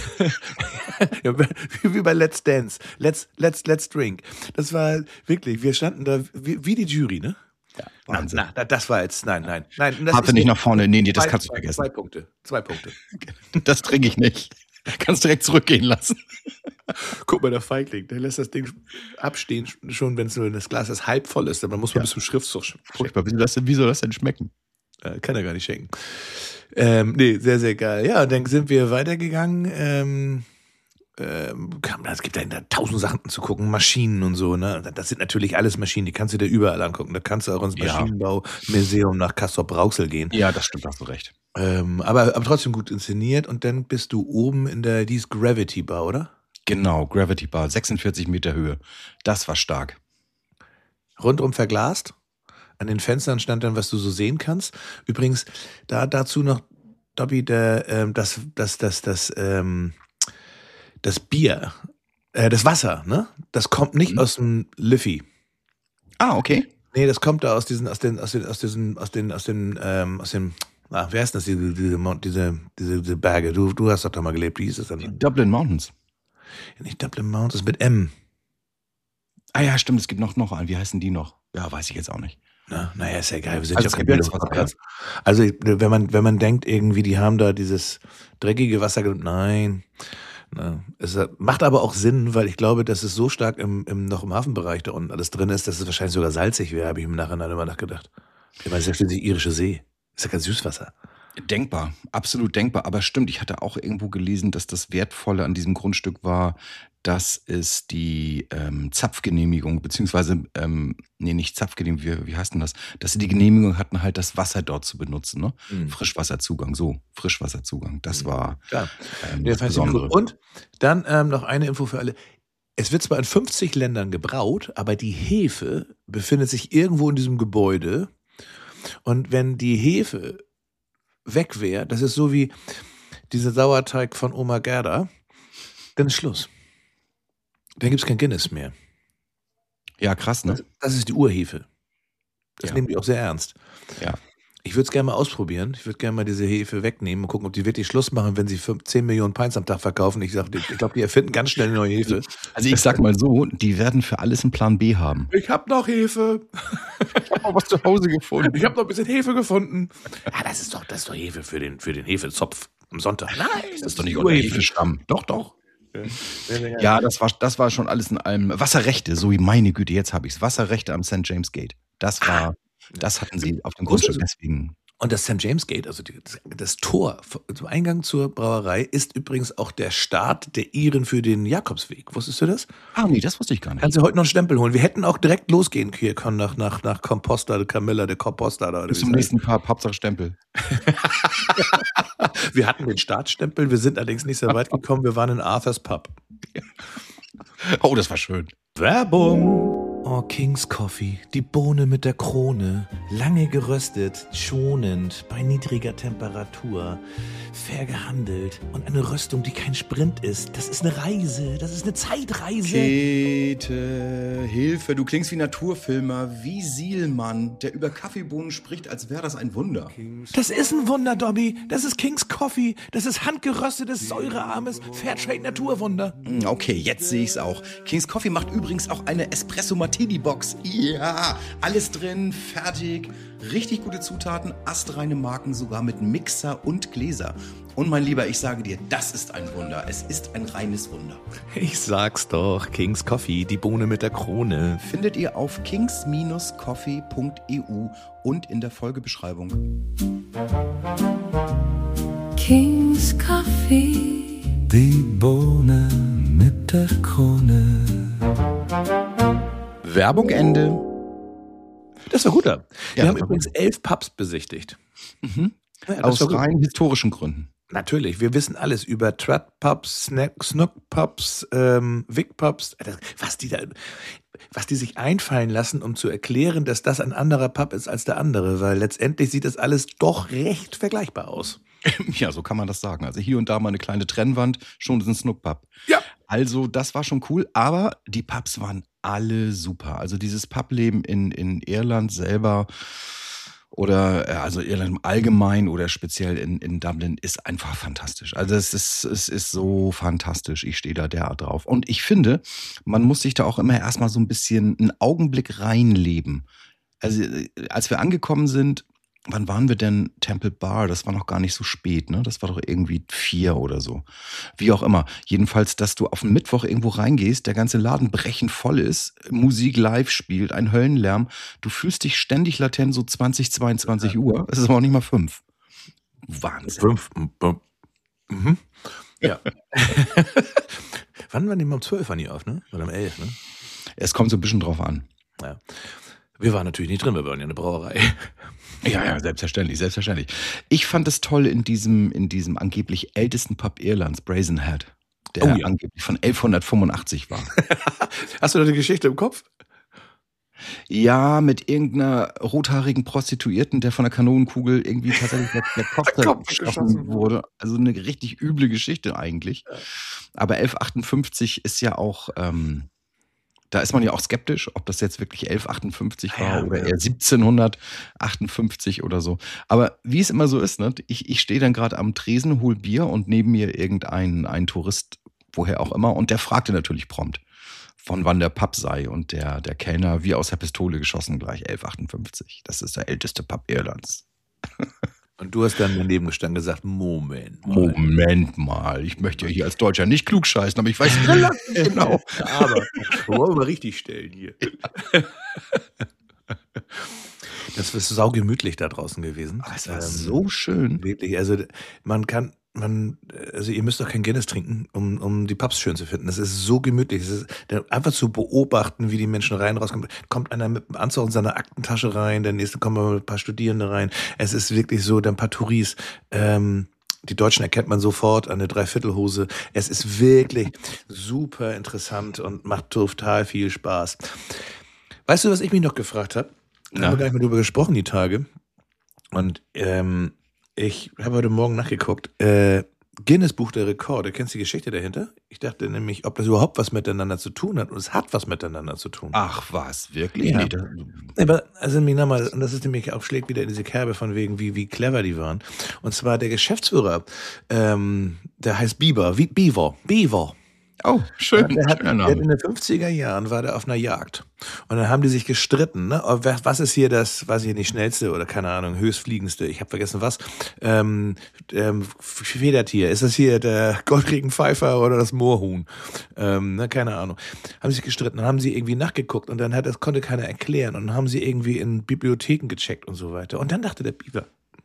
Ja, wie bei Let's Dance. Let's, let's, let's Drink. Das war wirklich, wir standen da wie, wie die Jury, ne? Ja, Wahnsinn. Na, na, das war jetzt, nein, nein. nein das Harte nicht nach vorne, nee, nee, das zwei, kannst du vergessen. Zwei Punkte, zwei Punkte. Das trinke ich nicht. Kannst direkt zurückgehen lassen. Guck mal, der Feigling, der lässt das Ding abstehen, schon wenn so das Glas das halb voll ist. Aber man muss mal ja. bis zum Schriftzug Furchtbar, wie soll, das denn, wie soll das denn schmecken? Äh, kann er gar nicht schenken. Ähm, nee, sehr, sehr geil. Ja, dann sind wir weitergegangen. Ähm, ähm, es gibt da tausend Sachen zu gucken, Maschinen und so. Ne? Das sind natürlich alles Maschinen, die kannst du dir überall angucken. Da kannst du auch ins Maschinenbau-Museum nach Castrop-Rauxel gehen. Ja, das stimmt, hast du recht. Ähm, aber, aber trotzdem gut inszeniert. Und dann bist du oben in der, die ist Gravity Bar, oder? Genau, Gravity Bar, sechsundvierzig Meter Höhe. Das war stark. Rundum verglast. An den Fenstern stand dann, was du so sehen kannst. Übrigens, da dazu noch, Dobby, der, ähm, das, das, das, das, ähm, das Bier, äh, das Wasser, ne? Das kommt nicht mhm. aus dem Liffey. Ah, okay. Nee, das kommt da aus diesen, aus den, aus den, aus diesen, aus den, aus den, ähm, aus dem, ah, wer heißt das, diese, diese, diese, diese, diese Berge? Du, du hast doch da mal gelebt, wie hieß es dann? Die Dublin Mountains. Ja, nicht Dublin Mountains, das ist mit M. Ah ja, stimmt, es gibt noch, noch einen. Wie heißen die noch? Ja, weiß ich jetzt auch nicht. Na, naja, ist ja egal, wir sind also ja kein Bildungswasser. Also, wenn man, wenn man denkt, irgendwie, die haben da dieses dreckige Wasser genommen, nein. Na, es macht aber auch Sinn, weil ich glaube, dass es so stark im, im, noch im Hafenbereich da unten alles drin ist, dass es wahrscheinlich sogar salzig wäre, habe ich im Nachhinein immer nachgedacht. Ich meine, es ist ja schließlich irische See. Ist ja kein Süßwasser. Denkbar, absolut denkbar. Aber stimmt, ich hatte auch irgendwo gelesen, dass das Wertvolle an diesem Grundstück war, dass es die ähm, Zapfgenehmigung, beziehungsweise, ähm, nee, nicht Zapfgenehmigung, wie, wie heißt denn das? Dass sie die Genehmigung hatten, halt das Wasser dort zu benutzen, ne? Mhm. Frischwasserzugang, so, Frischwasserzugang. Das war ja. ähm, das Besondere. Und dann ähm, noch eine Info für alle. Es wird zwar in fünfzig Ländern gebraut, aber die Hefe befindet sich irgendwo in diesem Gebäude. Und wenn die Hefe weg wäre, das ist so wie dieser Sauerteig von Oma Gerda, dann ist Schluss. Dann gibt es kein Guinness mehr. Ja, krass, ne? Das, das ist die Urhefe. Das ja. nehmen die auch sehr ernst. Ja. Ich würde es gerne mal ausprobieren. Ich würde gerne mal diese Hefe wegnehmen und gucken, ob die wirklich Schluss machen, wenn sie zehn Millionen Pints am Tag verkaufen. Ich sage, ich glaube, die erfinden ganz schnell eine neue Hefe. Also ich sag mal so, die werden für alles einen Plan B haben. Ich habe noch Hefe. Ich habe noch was zu Hause gefunden. Ich habe noch ein bisschen Hefe gefunden. Ja, das ist doch, das ist doch Hefe für den, für den Hefezopf am Sonntag. Nein, das, das ist doch nicht unser Hefestamm. Doch, doch. Ja, das war, das war schon alles in allem. Wasserrechte, so wie meine Güte, jetzt habe ich es. Wasserrechte am Sankt James Gate. Das war, das hatten sie auf dem Grundstück deswegen. Und das Sankt James Gate, also die, das, das Tor zum Eingang zur Brauerei, ist übrigens auch der Start der Iren für den Jakobsweg. Wusstest du das? Ah, nee, das wusste ich gar nicht. Kannst du heute noch einen Stempel holen. Wir hätten auch direkt losgehen können nach, nach, nach Composta, Camilla de Composta. Oder bis zum nächsten Pub, Hauptsache Stempel. Wir hatten den Startstempel, wir sind allerdings nicht sehr weit gekommen. Wir waren in Arthurs Pub. Oh, das war schön. Werbung. Oh, King's Coffee, die Bohne mit der Krone, lange geröstet, schonend, bei niedriger Temperatur, fair gehandelt und eine Röstung, die kein Sprint ist. Das ist eine Reise, das ist eine Zeitreise. Käthe, Hilfe, du klingst wie Naturfilmer, wie Sielmann, der über Kaffeebohnen spricht, als wäre das ein Wunder. Das ist ein Wunder, Dobby. Das ist King's Coffee. Das ist handgeröstetes, säurearmes Fairtrade-Naturwunder. Okay, jetzt sehe ich's auch. King's Coffee macht übrigens auch eine Espresso-Martini-Box. Ja, alles drin, fertig. Richtig gute Zutaten, astreine Marken, sogar mit Mixer und Gläser. Und mein Lieber, ich sage dir, das ist ein Wunder. Es ist ein reines Wunder. Ich sag's doch, King's Coffee, die Bohne mit der Krone. Findet ihr auf kings coffee punkt e u und in der Folgebeschreibung. King's Coffee, die Bohne mit der Krone. Werbung Ende. Das war gut da. Wir Ja, haben das war übrigens elf Pubs besichtigt. Mhm. Ja, das Aus war gut. rein historischen Gründen. Natürlich, wir wissen alles über Trad-Pubs, Snack, Snook-Pubs, ähm, Vic-Pubs, was die da, was die sich einfallen lassen, um zu erklären, dass das ein anderer Pub ist als der andere, weil letztendlich sieht das alles doch recht vergleichbar aus. Ja, so kann man das sagen. Also hier und da mal eine kleine Trennwand, schon ist ein Snook-Pub. Ja. Also das war schon cool, aber die Pubs waren alle super. Also dieses Publeben in, in Irland selber oder äh, also Irland im Allgemeinen oder speziell in, in Dublin ist einfach fantastisch. Also es ist, es ist so fantastisch. Ich stehe da derart drauf. Und ich finde, man muss sich da auch immer erstmal so ein bisschen einen Augenblick reinleben. Also äh, als wir angekommen sind, wann waren wir denn? Temple Bar, das war noch gar nicht so spät, ne? Das war doch irgendwie vier oder so. Wie auch immer. Jedenfalls, dass du auf einen Mittwoch irgendwo reingehst, der ganze Laden brechend voll ist, Musik live spielt, ein Höllenlärm. Du fühlst dich ständig latent so zwanzig, zweiundzwanzig Uhr. Es ist aber auch nicht mal fünf. Wahnsinn. Fünf. Mhm. Ja. Wann waren die mal um zwölf waren die auf, ne? Oder um elf, ne? Es kommt so ein bisschen drauf an. Ja. Wir waren natürlich nicht drin, wir waren ja eine Brauerei. Ja, ja, selbstverständlich, selbstverständlich. Ich fand es toll in diesem, in diesem angeblich ältesten Pub Irlands, Brazen Head, der Oh ja. angeblich von elfhundertfünfundachtzig war. Hast du da eine Geschichte im Kopf? Ja, mit irgendeiner rothaarigen Prostituierten, der von der Kanonenkugel irgendwie tatsächlich der, der Kopf Kopf geschossen geschossen wurde. Also eine richtig üble Geschichte eigentlich. Aber elf achtundfünfzig ist ja auch, ähm, da ist man ja auch skeptisch, ob das jetzt wirklich elf achtundfünfzig war Ja, oder ja. eher siebzehnhundertachtundfünfzig oder so. Aber wie es immer so ist, ne? ich, ich stehe dann gerade am Tresen, hol Bier und neben mir irgendein ein Tourist, woher auch immer, und der fragte natürlich prompt, von wann der Pub sei. Und der, der Kellner, wie aus der Pistole geschossen, gleich elf achtundfünfzig. Das ist der älteste Pub Irlands. Und du hast dann daneben gestanden und gesagt, Moment mal. Moment mal, ich möchte ja hier als Deutscher nicht klugscheißen, aber ich weiß relativ genau. Aber wollen wir mal richtig stellen hier. Das ist saugemütlich da draußen gewesen. Ah, es war Ähm, so schön. Wirklich, also man kann, man, also ihr müsst doch kein Guinness trinken, um, um die Pubs schön zu finden. Das ist so gemütlich. Es ist einfach zu beobachten, wie die Menschen rein, rauskommen. Kommt einer mit einem Anzug in seiner Aktentasche rein, der nächste kommt mal mit ein paar Studierende rein. Es ist wirklich so, dann ein paar Touris. Ähm, die Deutschen erkennt man sofort an der Dreiviertelhose. Es ist wirklich super interessant und macht total viel Spaß. Weißt du, was ich mich noch gefragt habe? Da haben wir gar nicht mehr drüber gesprochen, die Tage. Und ähm, ich habe heute Morgen nachgeguckt. Äh, Guinness Buch der Rekorde. Kennst du die Geschichte dahinter? Ich dachte nämlich, ob das überhaupt was miteinander zu tun hat. Und es hat was miteinander zu tun. Ach was, wirklich? Ja. Nee, da, Aber, also mir nochmal, und das ist nämlich auch, schlägt wieder in diese Kerbe von wegen, wie, wie clever die waren. Und zwar der Geschäftsführer, ähm, der heißt Bieber, wie, Beaver, Beaver. oh, schön. Der hat, schöner der hat Name. in den fünfziger Jahren war der auf einer Jagd. Und dann haben die sich gestritten, ne? Ob wer- Was ist hier das, weiß ich nicht, schnellste oder keine Ahnung, höchstfliegendste, ich habe vergessen was, ähm, ähm, Federtier. Ist das hier der Goldregenpfeifer oder das Moorhuhn? Ähm, ne, keine Ahnung. Haben sich gestritten, dann haben sie irgendwie nachgeguckt und dann hat das konnte keiner erklären. Und dann haben sie irgendwie in Bibliotheken gecheckt und so weiter. Und dann dachte der Beaver,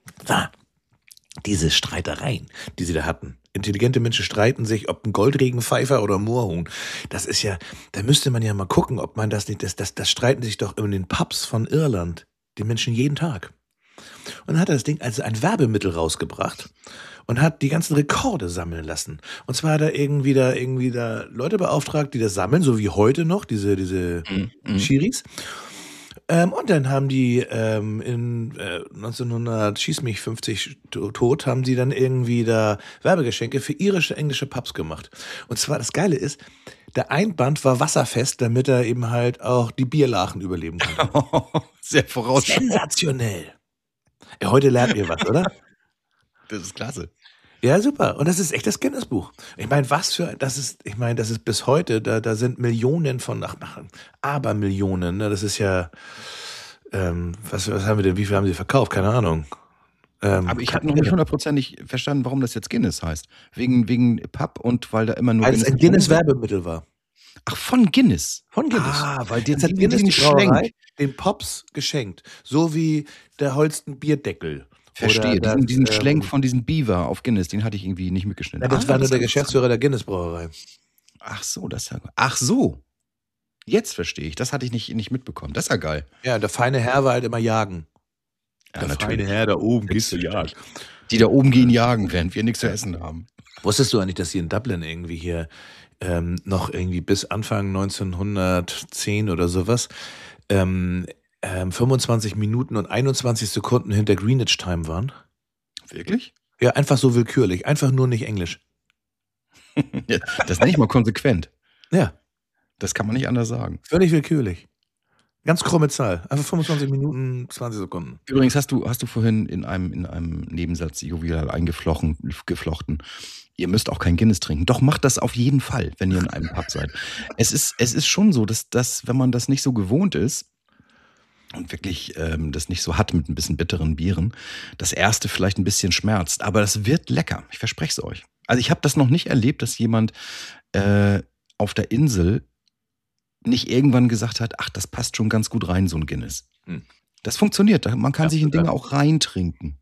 war diese Streitereien, die sie da hatten. Intelligente Menschen streiten sich, ob ein Goldregenpfeifer oder ein Moorhuhn. Das ist ja, da müsste man ja mal gucken, ob man das nicht, das, das, das streiten sich doch in den Pubs von Irland, die Menschen jeden Tag. Und dann hat er das Ding als ein Werbemittel rausgebracht und hat die ganzen Rekorde sammeln lassen. Und zwar hat er irgendwie da, irgendwie da Leute beauftragt, die das sammeln, so wie heute noch, diese, diese Mhm. Schiris. Ähm, und dann haben die ähm, in äh, neunzehnhundert, schieß mich, fünfzig to- tot, haben sie dann irgendwie da Werbegeschenke für irische, englische Pubs gemacht. Und zwar, das Geile ist, der Einband war wasserfest, damit er eben halt auch die Bierlachen überleben konnte. Sehr vorausschauend. Sensationell. Ja, heute lernt ihr was, oder? Das ist klasse. Ja, super. Und das ist echt das Guinness-Buch. Ich meine, was für, das ist, ich meine, das ist bis heute, da, da sind Millionen von, ach, ach, Abermillionen, ne? Das ist ja, ähm, was, was haben wir denn, wie viel haben sie verkauft? Keine Ahnung. Ähm, Aber ich habe noch nicht hundertprozentig verstanden, warum das jetzt Guinness heißt. Wegen, wegen Pub und weil da immer nur Weil es ein Guinness-Werbemittel war. Ach, von Guinness. Von Guinness. Ah, weil den, Jetzt hat den, Guinness den die Brauerei Schlenk. den Pops geschenkt. So wie der Holsten Bierdeckel. Verstehe. Oder Diesen, diesen das, ähm, Schlenk von diesem Beaver auf Guinness, den hatte ich irgendwie nicht mitgeschnitten. Ja, das Ah, war nur der ist Geschäftsführer der Guinness-Brauerei. Ach so, das ist ja, ach so. Jetzt verstehe ich. Das hatte ich nicht, nicht mitbekommen. Das ist ja geil. Ja, der feine Herr war halt immer jagen. Ja, der feine Herr da oben gehst du jagen. Die da oben gehen jagen, während wir nichts zu essen haben. Wusstest du eigentlich, dass hier in Dublin irgendwie hier ähm, noch irgendwie bis Anfang neunzehnhundertzehn oder sowas ähm, ähm, fünfundzwanzig Minuten und einundzwanzig Sekunden hinter Greenwich Time waren? Wirklich? Ja, einfach so willkürlich. Einfach nur nicht Englisch. Ja, das nenne ich mal konsequent. Ja, Das kann man nicht anders sagen. völlig willkürlich. Ganz krumme Zahl. Einfach fünfundzwanzig Minuten, zwanzig Sekunden. Übrigens hast du, hast du vorhin in einem, in einem Nebensatz jovial eingeflochten, geflochten. Ihr müsst auch kein Guinness trinken. Doch macht das auf jeden Fall, wenn ihr in einem Pub seid. Es ist, es ist schon so, dass, dass, wenn man das nicht so gewohnt ist und wirklich ähm, das nicht so hat mit ein bisschen bitteren Bieren, das erste vielleicht ein bisschen schmerzt. Aber das wird lecker. Ich verspreche es euch. Also ich habe das noch nicht erlebt, dass jemand äh, auf der Insel nicht irgendwann gesagt hat, ach, das passt schon ganz gut rein, so ein Guinness. Hm. Das funktioniert. Man kann Ja, sich in Dinge ja. auch reintrinken.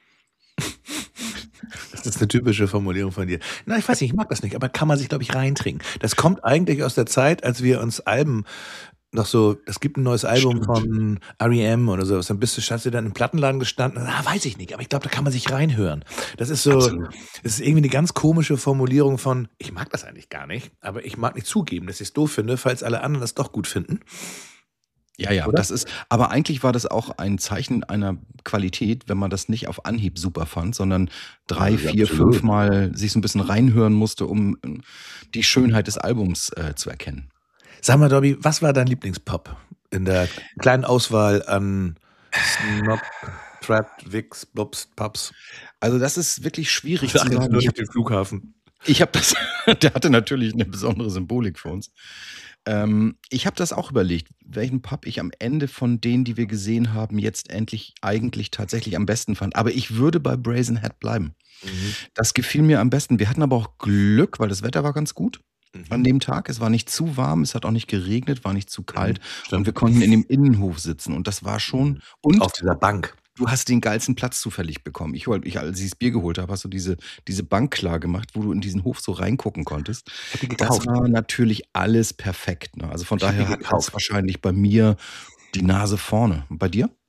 Das ist eine typische Formulierung von dir. Na, ich weiß nicht, ich mag das nicht, aber kann man sich, glaube ich, reintrinken. Das kommt eigentlich aus der Zeit, als wir uns Alben noch so, es gibt ein neues Album Stimmt. von R E M oder sowas, dann bist du, hast du dann im Plattenladen gestanden, ah, weiß ich nicht, aber ich glaube, da kann man sich reinhören. Das ist so, Absolut. das ist irgendwie eine ganz komische Formulierung von, ich mag das eigentlich gar nicht, aber ich mag nicht zugeben, dass ich es doof finde, falls alle anderen das doch gut finden. Ja, ja, Oder? das ist, aber eigentlich war das auch ein Zeichen einer Qualität, wenn man das nicht auf Anhieb super fand, sondern drei, Ja, vier, absolut. fünf Mal sich so ein bisschen reinhören musste, um äh, die Schönheit des Albums äh, zu erkennen. Sag mal, Dobby, was war dein Lieblingspop in der kleinen Auswahl an Snob, Trap, Wix, Bobs, Pubs? Also das ist wirklich schwierig Sag zu jetzt sagen. nur Ich nicht den Flughafen. Ich habe das, der hatte natürlich eine besondere Symbolik für uns. Ähm, ich habe das auch überlegt, welchen Pub ich am Ende von denen, die wir gesehen haben, jetzt endlich eigentlich tatsächlich am besten fand. Aber ich würde bei Brazen Head bleiben. Mhm. Das gefiel mir am besten. Wir hatten aber auch Glück, weil das Wetter war ganz gut an Mhm. dem Tag. Es war nicht zu warm, es hat auch nicht geregnet, war nicht zu kalt. Stimmt. Und wir konnten in dem Innenhof sitzen. Und das war schon. Und Auf dieser Bank. du hast den geilsten Platz zufällig bekommen. Ich, hol- ich als ich das Bier geholt habe, hast du diese, diese Bank klar gemacht, wo du in diesen Hof so reingucken konntest. Ich hab die Das gekauft. war natürlich alles perfekt. Ne? Also von Ich hab die daher hat gekauft. es wahrscheinlich bei mir die Nase vorne. Und bei dir?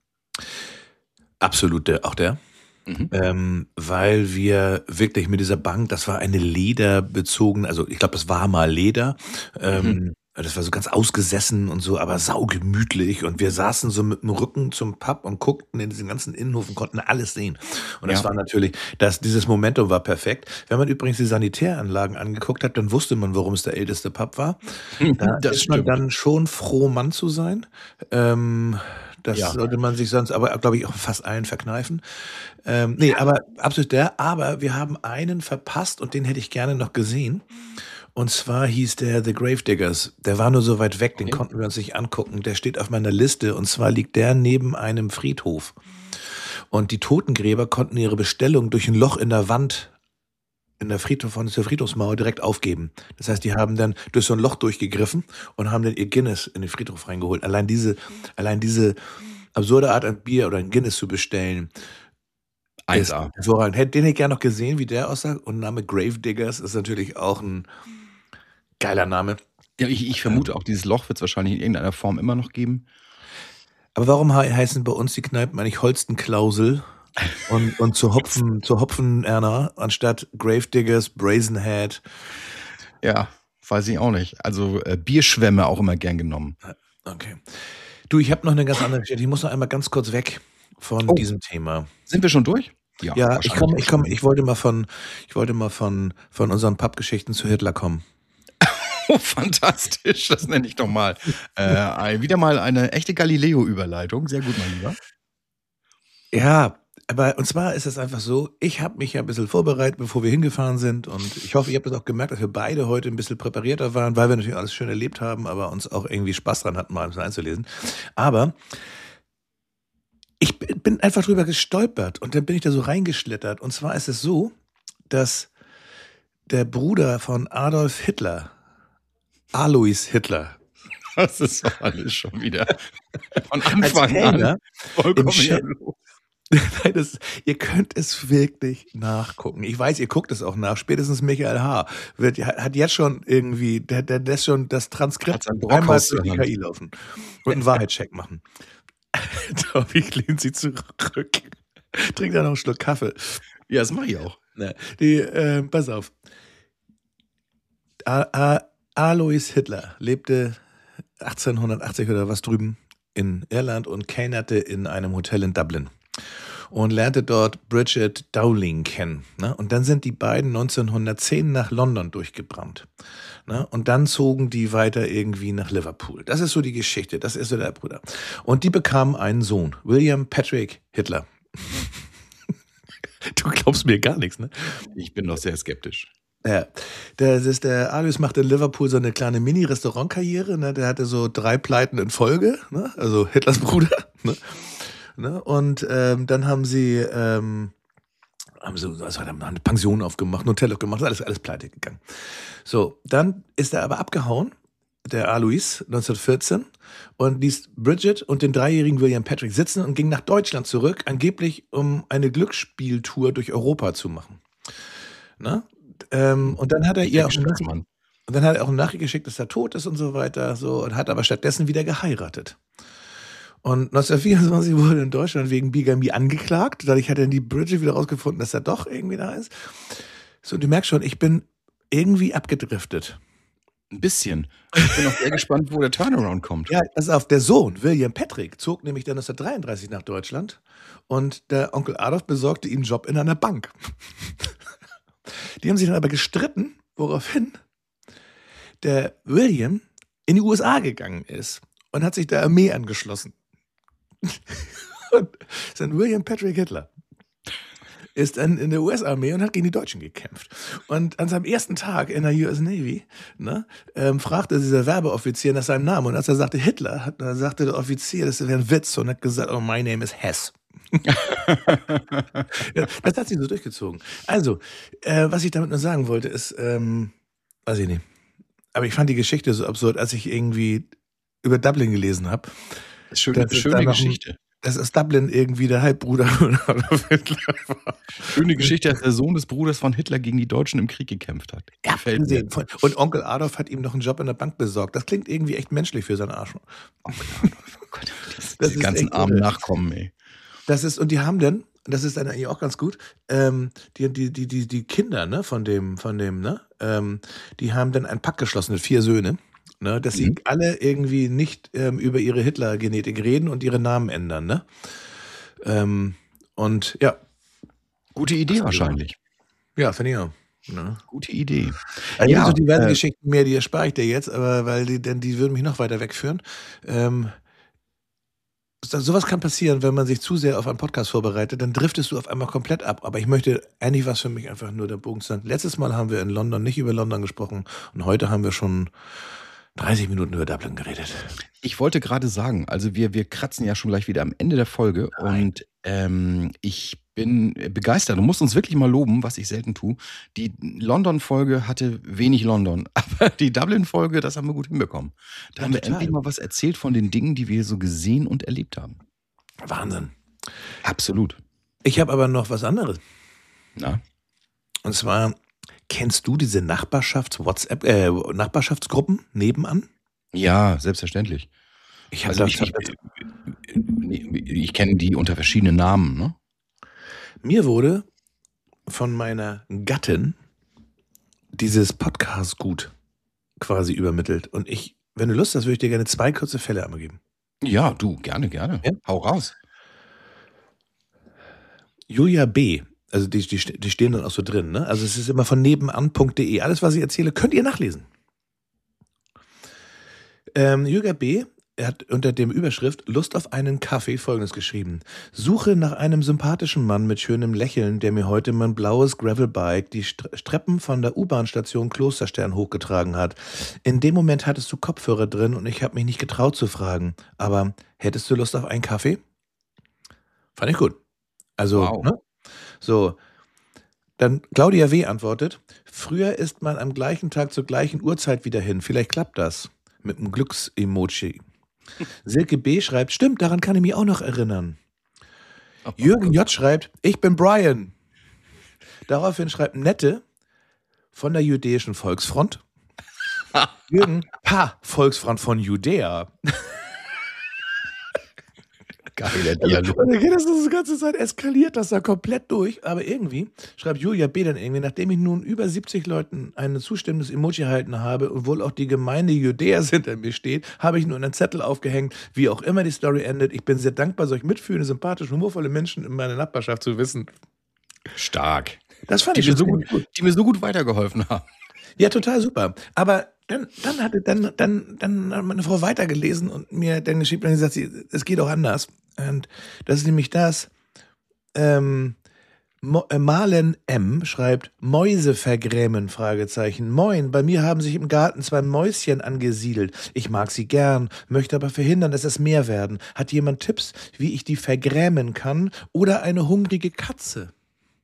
Absolut, der, auch der. Mhm. Ähm, weil wir wirklich mit dieser Bank, das war eine lederbezogene, also ich glaube, das war mal Leder. Ähm, Mhm. Das war so ganz ausgesessen und so, aber saugemütlich. Und wir saßen so mit dem Rücken zum Pub und guckten in diesen ganzen Innenhof und konnten alles sehen. Und das Ja. war natürlich, das, dieses Momentum war perfekt. Wenn man übrigens die Sanitäranlagen angeguckt hat, dann wusste man, warum es der älteste Pub war. Da Das ist man stimmt. dann schon froh, Mann zu sein. Ähm, das Ja. sollte man sich sonst aber, glaube ich, auch fast allen verkneifen. Ähm, nee, aber absolut der. Aber wir haben einen verpasst und den hätte ich gerne noch gesehen. Und zwar hieß der The Gravediggers. Der war nur so weit weg, den Okay. konnten wir uns nicht angucken. Der steht auf meiner Liste und zwar liegt der neben einem Friedhof. Und die Totengräber konnten ihre Bestellung durch ein Loch in der Wand in der Friedhof von der Friedhofsmauer direkt aufgeben. Das heißt, die haben dann durch so ein Loch durchgegriffen und haben dann ihr Guinness in den Friedhof reingeholt. Allein diese, allein diese absurde Art, ein Bier oder ein Guinness zu bestellen, eins A. Hervorragend. Hätte den ich gerne noch gesehen, wie der aussah. Und Name Gravediggers ist natürlich auch ein geiler Name. Ja, ich, ich vermute auch, dieses Loch wird es wahrscheinlich in irgendeiner Form immer noch geben. Aber warum he- heißen bei uns die Kneipen eigentlich Holstenklausel und, und zu Hopfen, zu Hopfen-Erna anstatt Gravediggers, Brazenhead? Ja, weiß ich auch nicht. Also äh, Bierschwämme auch immer gern genommen. Okay. Du, ich habe noch eine ganz andere Geschichte. Ich muss noch einmal ganz kurz weg von Oh. diesem Thema. Sind wir schon durch? Ja, ich wahrscheinlich komme, ich komme, schon. ich wollte mal von, ich wollte mal von, von unseren Pappgeschichten zu Hitler kommen. Oh, fantastisch, das nenne ich doch mal. Äh, ein- wieder mal eine echte Galileo-Überleitung. Sehr gut, mein Lieber. Ja, aber und zwar ist es einfach so, ich habe mich ja ein bisschen vorbereitet, bevor wir hingefahren sind und ich hoffe, ihr habt es auch gemerkt, dass wir beide heute ein bisschen präparierter waren, weil wir natürlich alles schön erlebt haben, aber uns auch irgendwie Spaß dran hatten, mal ein bisschen einzulesen. Aber ich bin bin einfach drüber gestolpert und dann bin ich da so reingeschlittert. Und zwar ist es so, dass der Bruder von Adolf Hitler, Alois Hitler, Das ist doch alles schon wieder von als Anfang Kellner an vollkommen im Chef- los. Nein, das, ihr könnt es wirklich nachgucken. Ich weiß, ihr guckt es auch nach. Spätestens Michael H. Wird, hat jetzt schon irgendwie, der, der lässt schon das Hat Transkript sein einmal Brockhaus durch die zur Hand. K I laufen und einen Wahrheitscheck machen. Tobi lehnt sie zurück. Trinkt dann noch einen Schluck Kaffee. Ja, das mache ich auch. Ne, die, äh, pass auf. A A Alois Hitler lebte achtzehnhundertachtzig oder was drüben in Irland und kellnerte in einem Hotel in Dublin und lernte dort Bridget Dowling kennen. Ne? Und dann sind die beiden neunzehnhundertzehn nach London durchgebrannt. Ne? Und dann zogen die weiter irgendwie nach Liverpool. Das ist so die Geschichte, das ist so der Bruder. Und die bekamen einen Sohn, William Patrick Hitler. Du glaubst mir gar nichts, ne? Ich bin doch sehr skeptisch. Ja, das ist der Alois macht in Liverpool so eine kleine Mini-Restaurantkarriere. Ne? Der hatte so drei Pleiten in Folge, ne? Also Hitlers Bruder. Ne? Ne? Und ähm, dann haben sie, ähm, haben sie also haben eine Pension aufgemacht, ein Hotel aufgemacht, alles, alles pleite gegangen. So, dann ist er aber abgehauen, der Alois, neunzehnhundertvierzehn, und ließ Bridget und den dreijährigen William Patrick sitzen und ging nach Deutschland zurück, angeblich um eine Glücksspieltour durch Europa zu machen. Ne? Ähm, und dann hat er ihr auch eine Nachricht, Mann. und dann hat er auch eine Nachricht geschickt, dass er tot ist und so weiter, so, und hat aber stattdessen wieder geheiratet. Und neunzehnhundertvierundzwanzig wurde in Deutschland wegen Bigamie angeklagt. Dadurch hat dann die Bridget wieder rausgefunden, dass er doch irgendwie da ist. So, und du merkst schon, ich bin irgendwie abgedriftet. Ein bisschen. Ich bin auch sehr gespannt, wo der Turnaround kommt. Ja, pass auf, der Sohn, William Patrick, zog nämlich dann neunzehnhundertdreiunddreißig nach Deutschland und der Onkel Adolf besorgte ihm einen Job in einer Bank. Die haben sich dann aber gestritten, woraufhin der William in die U S A gegangen ist und hat sich der Armee angeschlossen. Und sein William Patrick Hitler ist dann in der U S-Armee und hat gegen die Deutschen gekämpft. Und an seinem ersten Tag in der U S Navy ne, ähm, fragte dieser Werbeoffizier nach seinem Namen. Und als er sagte Hitler, hat, dann sagte der Offizier, das wäre ein Witz, und hat gesagt, oh, my name is Hess. Ja, das hat sich so durchgezogen. Also, äh, was ich damit nur sagen wollte, ist, ähm, weiß ich nicht, aber ich fand die Geschichte so absurd, als ich irgendwie über Dublin gelesen habe. Schöne, Das ist schöne dann noch ein- Geschichte. Dass aus Dublin irgendwie der Halbbruder von Adolf Hitler war. Schöne Geschichte, dass der Sohn des Bruders von Hitler gegen die Deutschen im Krieg gekämpft hat. Ja, Gefällt mir. gesehen. Von- Und Onkel Adolf hat ihm noch einen Job in der Bank besorgt. Das klingt irgendwie echt menschlich für seinen Arsch. Onkel Adolf, oh Gott, diese, Das diese ist ganzen echt armen irre. Nachkommen, ey. Das ist, und die haben dann, das ist dann eigentlich auch ganz gut, ähm, die, die, die, die, die Kinder, ne, von dem, von dem, ne, ähm, die haben dann einen Pakt geschlossen mit vier Söhne, ne, dass sie Mhm. alle irgendwie nicht ähm, über ihre Hitler-Genetik reden und ihre Namen ändern, ne? Ähm, und ja, Gute Idee Das- wahrscheinlich. ja, finde ich auch. Ne? Gute Idee. Also Ja, so diverse äh, Geschichten mehr, die erspare ich dir jetzt, aber weil die, denn die würden mich noch weiter wegführen. Ähm, so- sowas kann passieren, wenn man sich zu sehr auf einen Podcast vorbereitet, dann driftest du auf einmal komplett ab. Aber ich möchte, eigentlich war es für mich einfach nur der Bogen zu sagen. Letztes Mal haben wir in London nicht über London gesprochen und heute haben wir schon dreißig Minuten über Dublin geredet. Ich wollte gerade sagen, also wir, wir kratzen ja schon gleich wieder am Ende der Folge Nein. und ähm, ich bin begeistert. Du musst uns wirklich mal loben, was ich selten tue. Die London-Folge hatte wenig London, aber die Dublin-Folge, das haben wir gut hinbekommen. Da Ja, haben wir total. endlich mal was erzählt von den Dingen, die wir so gesehen und erlebt haben. Wahnsinn. Absolut. Ich habe aber noch was anderes. Na? Und zwar, kennst du diese Nachbarschafts-WhatsApp, äh, Nachbarschaftsgruppen nebenan? Ja, selbstverständlich. Ich, hab Also das, ich, ich, ich, ich kenne die unter verschiedenen Namen, ne? mir wurde von meiner Gattin dieses Podcast-Gut quasi übermittelt. Und ich, wenn du Lust hast, würde ich dir gerne zwei kurze Fälle einmal geben. Ja, du, gerne, gerne. Ja? Hau raus. Julia B., also die, die, die stehen dann auch so drin, ne? Also es ist immer von nebenan punkt de. Alles, was ich erzähle, könnt ihr nachlesen. Ähm, Julia B. hat unter dem Überschrift Lust auf einen Kaffee Folgendes geschrieben. Suche nach einem sympathischen Mann mit schönem Lächeln, der mir heute mein blaues Gravelbike die Treppen von der U-Bahn-Station Klosterstern hochgetragen hat. In dem Moment hattest du Kopfhörer drin und ich habe mich nicht getraut zu fragen. Aber hättest du Lust auf einen Kaffee? Fand ich gut. Also, Wow. ne? So. Dann Claudia W. antwortet, früher ist man am gleichen Tag zur gleichen Uhrzeit wieder hin. Vielleicht klappt das. Mit einem Glücks-Emoji. Silke B. schreibt, stimmt, daran kann ich mich auch noch erinnern. Oh, Jürgen J. schreibt, ich bin Brian. Daraufhin schreibt Nette von der Jüdischen Volksfront. Jürgen, pa, Volksfront von Judäa. Geiler Dialog. Und dann geht das die ganze Zeit, eskaliert das da komplett durch. Aber irgendwie schreibt Julia B. dann irgendwie, nachdem ich nun über siebzig Leuten ein zustimmendes Emoji erhalten habe und wohl auch die Gemeinde Judäas hinter mir steht, habe ich nur einen Zettel aufgehängt, wie auch immer die Story endet. Ich bin sehr dankbar, solch mitfühlende, sympathische, humorvolle Menschen in meiner Nachbarschaft zu wissen. Stark. Das fand Die ich mir, so schon gut, die mir so gut weitergeholfen haben. Ja, total super. Aber dann, dann hatte dann, dann, dann hat meine Frau weitergelesen und mir dann geschrieben und gesagt, sie, es geht auch anders. Und das ist nämlich das. Ähm, Mo, äh, Marlen M. schreibt, Mäuse vergrämen, Fragezeichen. Moin, bei mir haben sich im Garten zwei Mäuschen angesiedelt. Ich mag sie gern, möchte aber verhindern, dass es mehr werden. Hat jemand Tipps, wie ich die vergrämen kann? Oder eine hungrige Katze?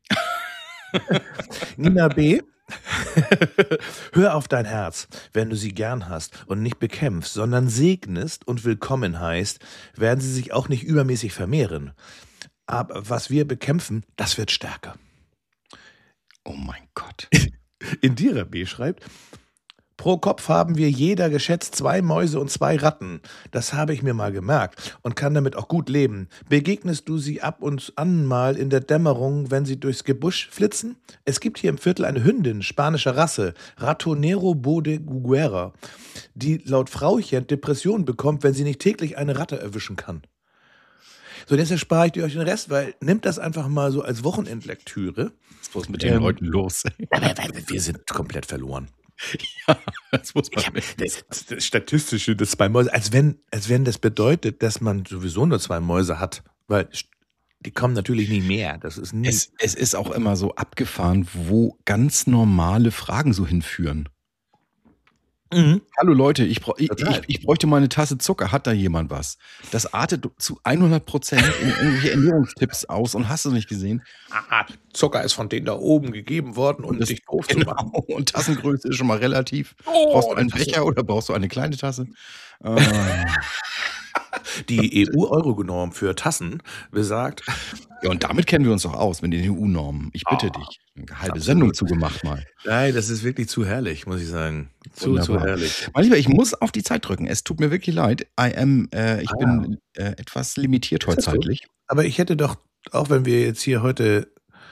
Nina B. Hör auf dein Herz. Wenn du sie gern hast und nicht bekämpfst, sondern segnest und willkommen heißt, werden sie sich auch nicht übermäßig vermehren. Aber was wir bekämpfen, das wird stärker. Oh mein Gott. Indira B. schreibt, pro Kopf haben wir jeder geschätzt zwei Mäuse und zwei Ratten. Das habe ich mir mal gemerkt und kann damit auch gut leben. Begegnest du sie ab und an mal in der Dämmerung, wenn sie durchs Gebüsch flitzen? Es gibt hier im Viertel eine Hündin spanischer Rasse, Ratonero Bodeguera, die laut Frauchen Depressionen bekommt, wenn sie nicht täglich eine Ratte erwischen kann. So, deshalb spare ich dir euch den Rest, weil nimmt das einfach mal so als Wochenendlektüre. Was ist mit den Ähm, Leuten los? Wir sind komplett verloren. Ja, das muss man Ich hab, nicht. das, das, das Statistische, das zwei Mäuse, als wenn, als wenn das bedeutet, dass man sowieso nur zwei Mäuse hat, weil die kommen natürlich nie mehr. Das ist nie. Es, es ist auch immer so abgefahren, wo ganz normale Fragen so hinführen. Mhm. Hallo Leute, ich, bra ich, Total. ich, ich bräuchte mal eine Tasse Zucker. Hat da jemand was? Das artet zu hundert Prozent in irgendwelche Ernährungstipps aus und hast du nicht gesehen? Ah, Zucker ist von denen da oben gegeben worden, um das- dich doof zu Genau. machen. Und Tassengröße ist schon mal relativ. Oh, brauchst du einen das ist- Becher oder brauchst du eine kleine Tasse? Äh, Die E U-Euro-Norm für Tassen besagt, ja, und damit kennen wir uns doch aus mit den E U-Normen. Ich bitte Oh, dich. Eine halbe absolut. Sendung zugemacht mal. nein, das ist wirklich zu herrlich, muss ich sagen. Zu, Wunderbar. zu herrlich. Mein Lieber, ich muss auf die Zeit drücken. Es tut mir wirklich leid. I am, äh, ich Ah. bin äh, etwas limitiert heute Ist das so? zeitlich. Aber ich hätte doch, auch wenn wir jetzt hier heute,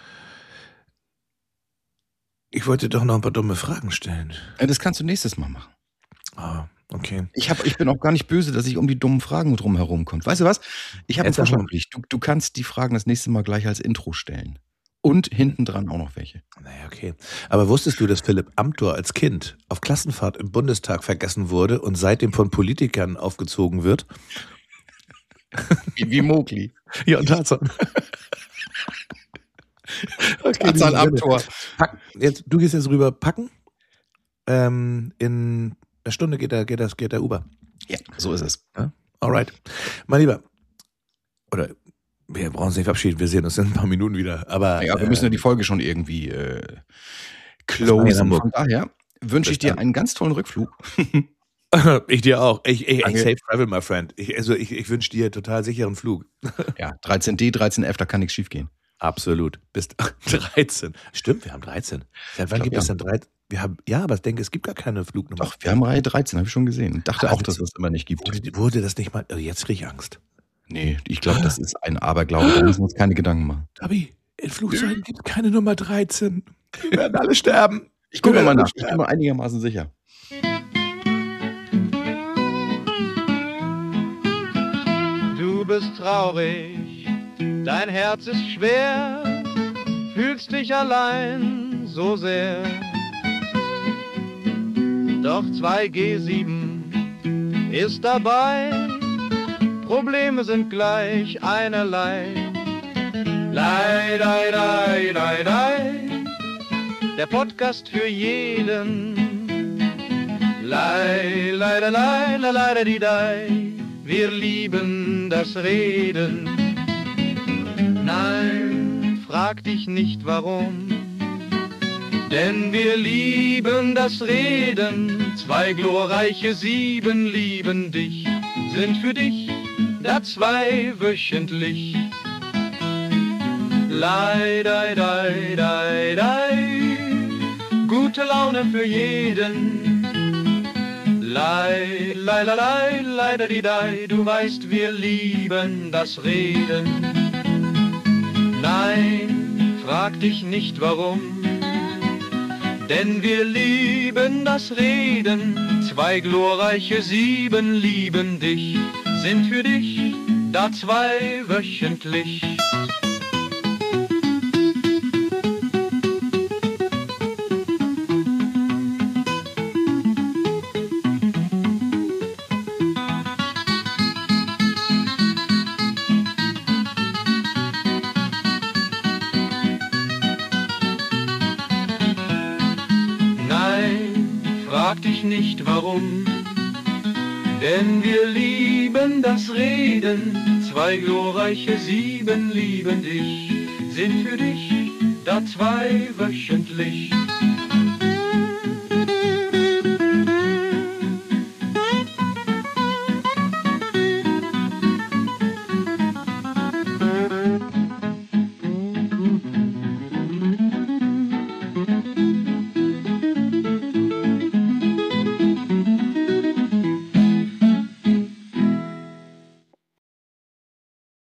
ich wollte doch noch ein paar dumme Fragen stellen. Äh, das kannst du nächstes Mal machen. Ah, okay. Ich, hab, ich bin auch gar nicht böse, dass ich um die dummen Fragen drumherum komme. Weißt du was? Ich habe einen Jetzt sag Vorschlag mal. für dich. Du, du kannst die Fragen das nächste Mal gleich als Intro stellen. Und hinten dran auch noch welche. Naja, okay. Aber wusstest du, dass Philipp Amthor als Kind auf Klassenfahrt im Bundestag vergessen wurde und seitdem von Politikern aufgezogen wird? Wie, wie Mowgli. Ja, und Tarzan. Okay, Tarzan in diesem Sinne. Amthor. Pack, jetzt, du gehst jetzt rüber packen. Ähm, in einer Stunde geht der, geht das, geht der Uber. Ja, so ist es. Alright. Mein Lieber. Oder wir brauchen uns nicht verabschieden, wir sehen uns in ein paar Minuten wieder. Aber Ja, wir müssen ja die Folge schon irgendwie äh, Das war in closen. Hamburg. Von daher wünsche ich Bis dir dann. einen ganz tollen Rückflug. äh, ich dir auch. Ich, ich, ich Danke. safe travel, my friend. Ich, also ich, ich wünsche dir total sicheren Flug. Ja, dreizehn D, dreizehn F, da kann nichts schief gehen. Absolut. Bis dreizehn. Stimmt, wir haben dreizehn. Seit wann Ich glaub, gibt es ja. denn dreizehn? Wir haben, ja, aber ich denke, es gibt gar keine Flugnummer. Doch, wir haben Reihe dreizehn, habe ich schon gesehen. Dachte Aber auch, dass das- es das immer nicht gibt. Wurde, wurde das nicht mal. Also jetzt kriege ich Angst. Nee, ich glaube, das ist ein Aberglaube. Da müssen wir uns keine Gedanken machen. Gabi, in Flugzeugen gibt es keine Nummer dreizehn. Wir werden alle sterben. Ich gucke Wir mal werden nach. Ich alle bin mir einigermaßen sicher. Du bist traurig, dein Herz ist schwer, fühlst dich allein so sehr. Doch zwei G sieben ist dabei, Probleme sind gleich einerlei. Lei, lei, lei, lei, lei, der Podcast für jeden. Lei, lei, lei, lei, lei, lei, die, dei. Wir lieben das Reden. Nein, frag dich nicht warum, denn wir lieben das Reden. Zwei glorreiche Sieben lieben dich, sind für dich da zwei wöchentlich. Lei, dei, dei, dei, dei, gute Laune für jeden. Lei, lei, lei, lei, leider die dei, du weißt, wir lieben das Reden. Nein, frag dich nicht warum, denn wir lieben das Reden. Zwei glorreiche Sieben lieben dich, sind für dich da zwei wöchentlich. Frag dich nicht warum, denn wir lieben das Reden. Zwei glorreiche Sieben lieben dich, sind für dich da zwei wöchentlich.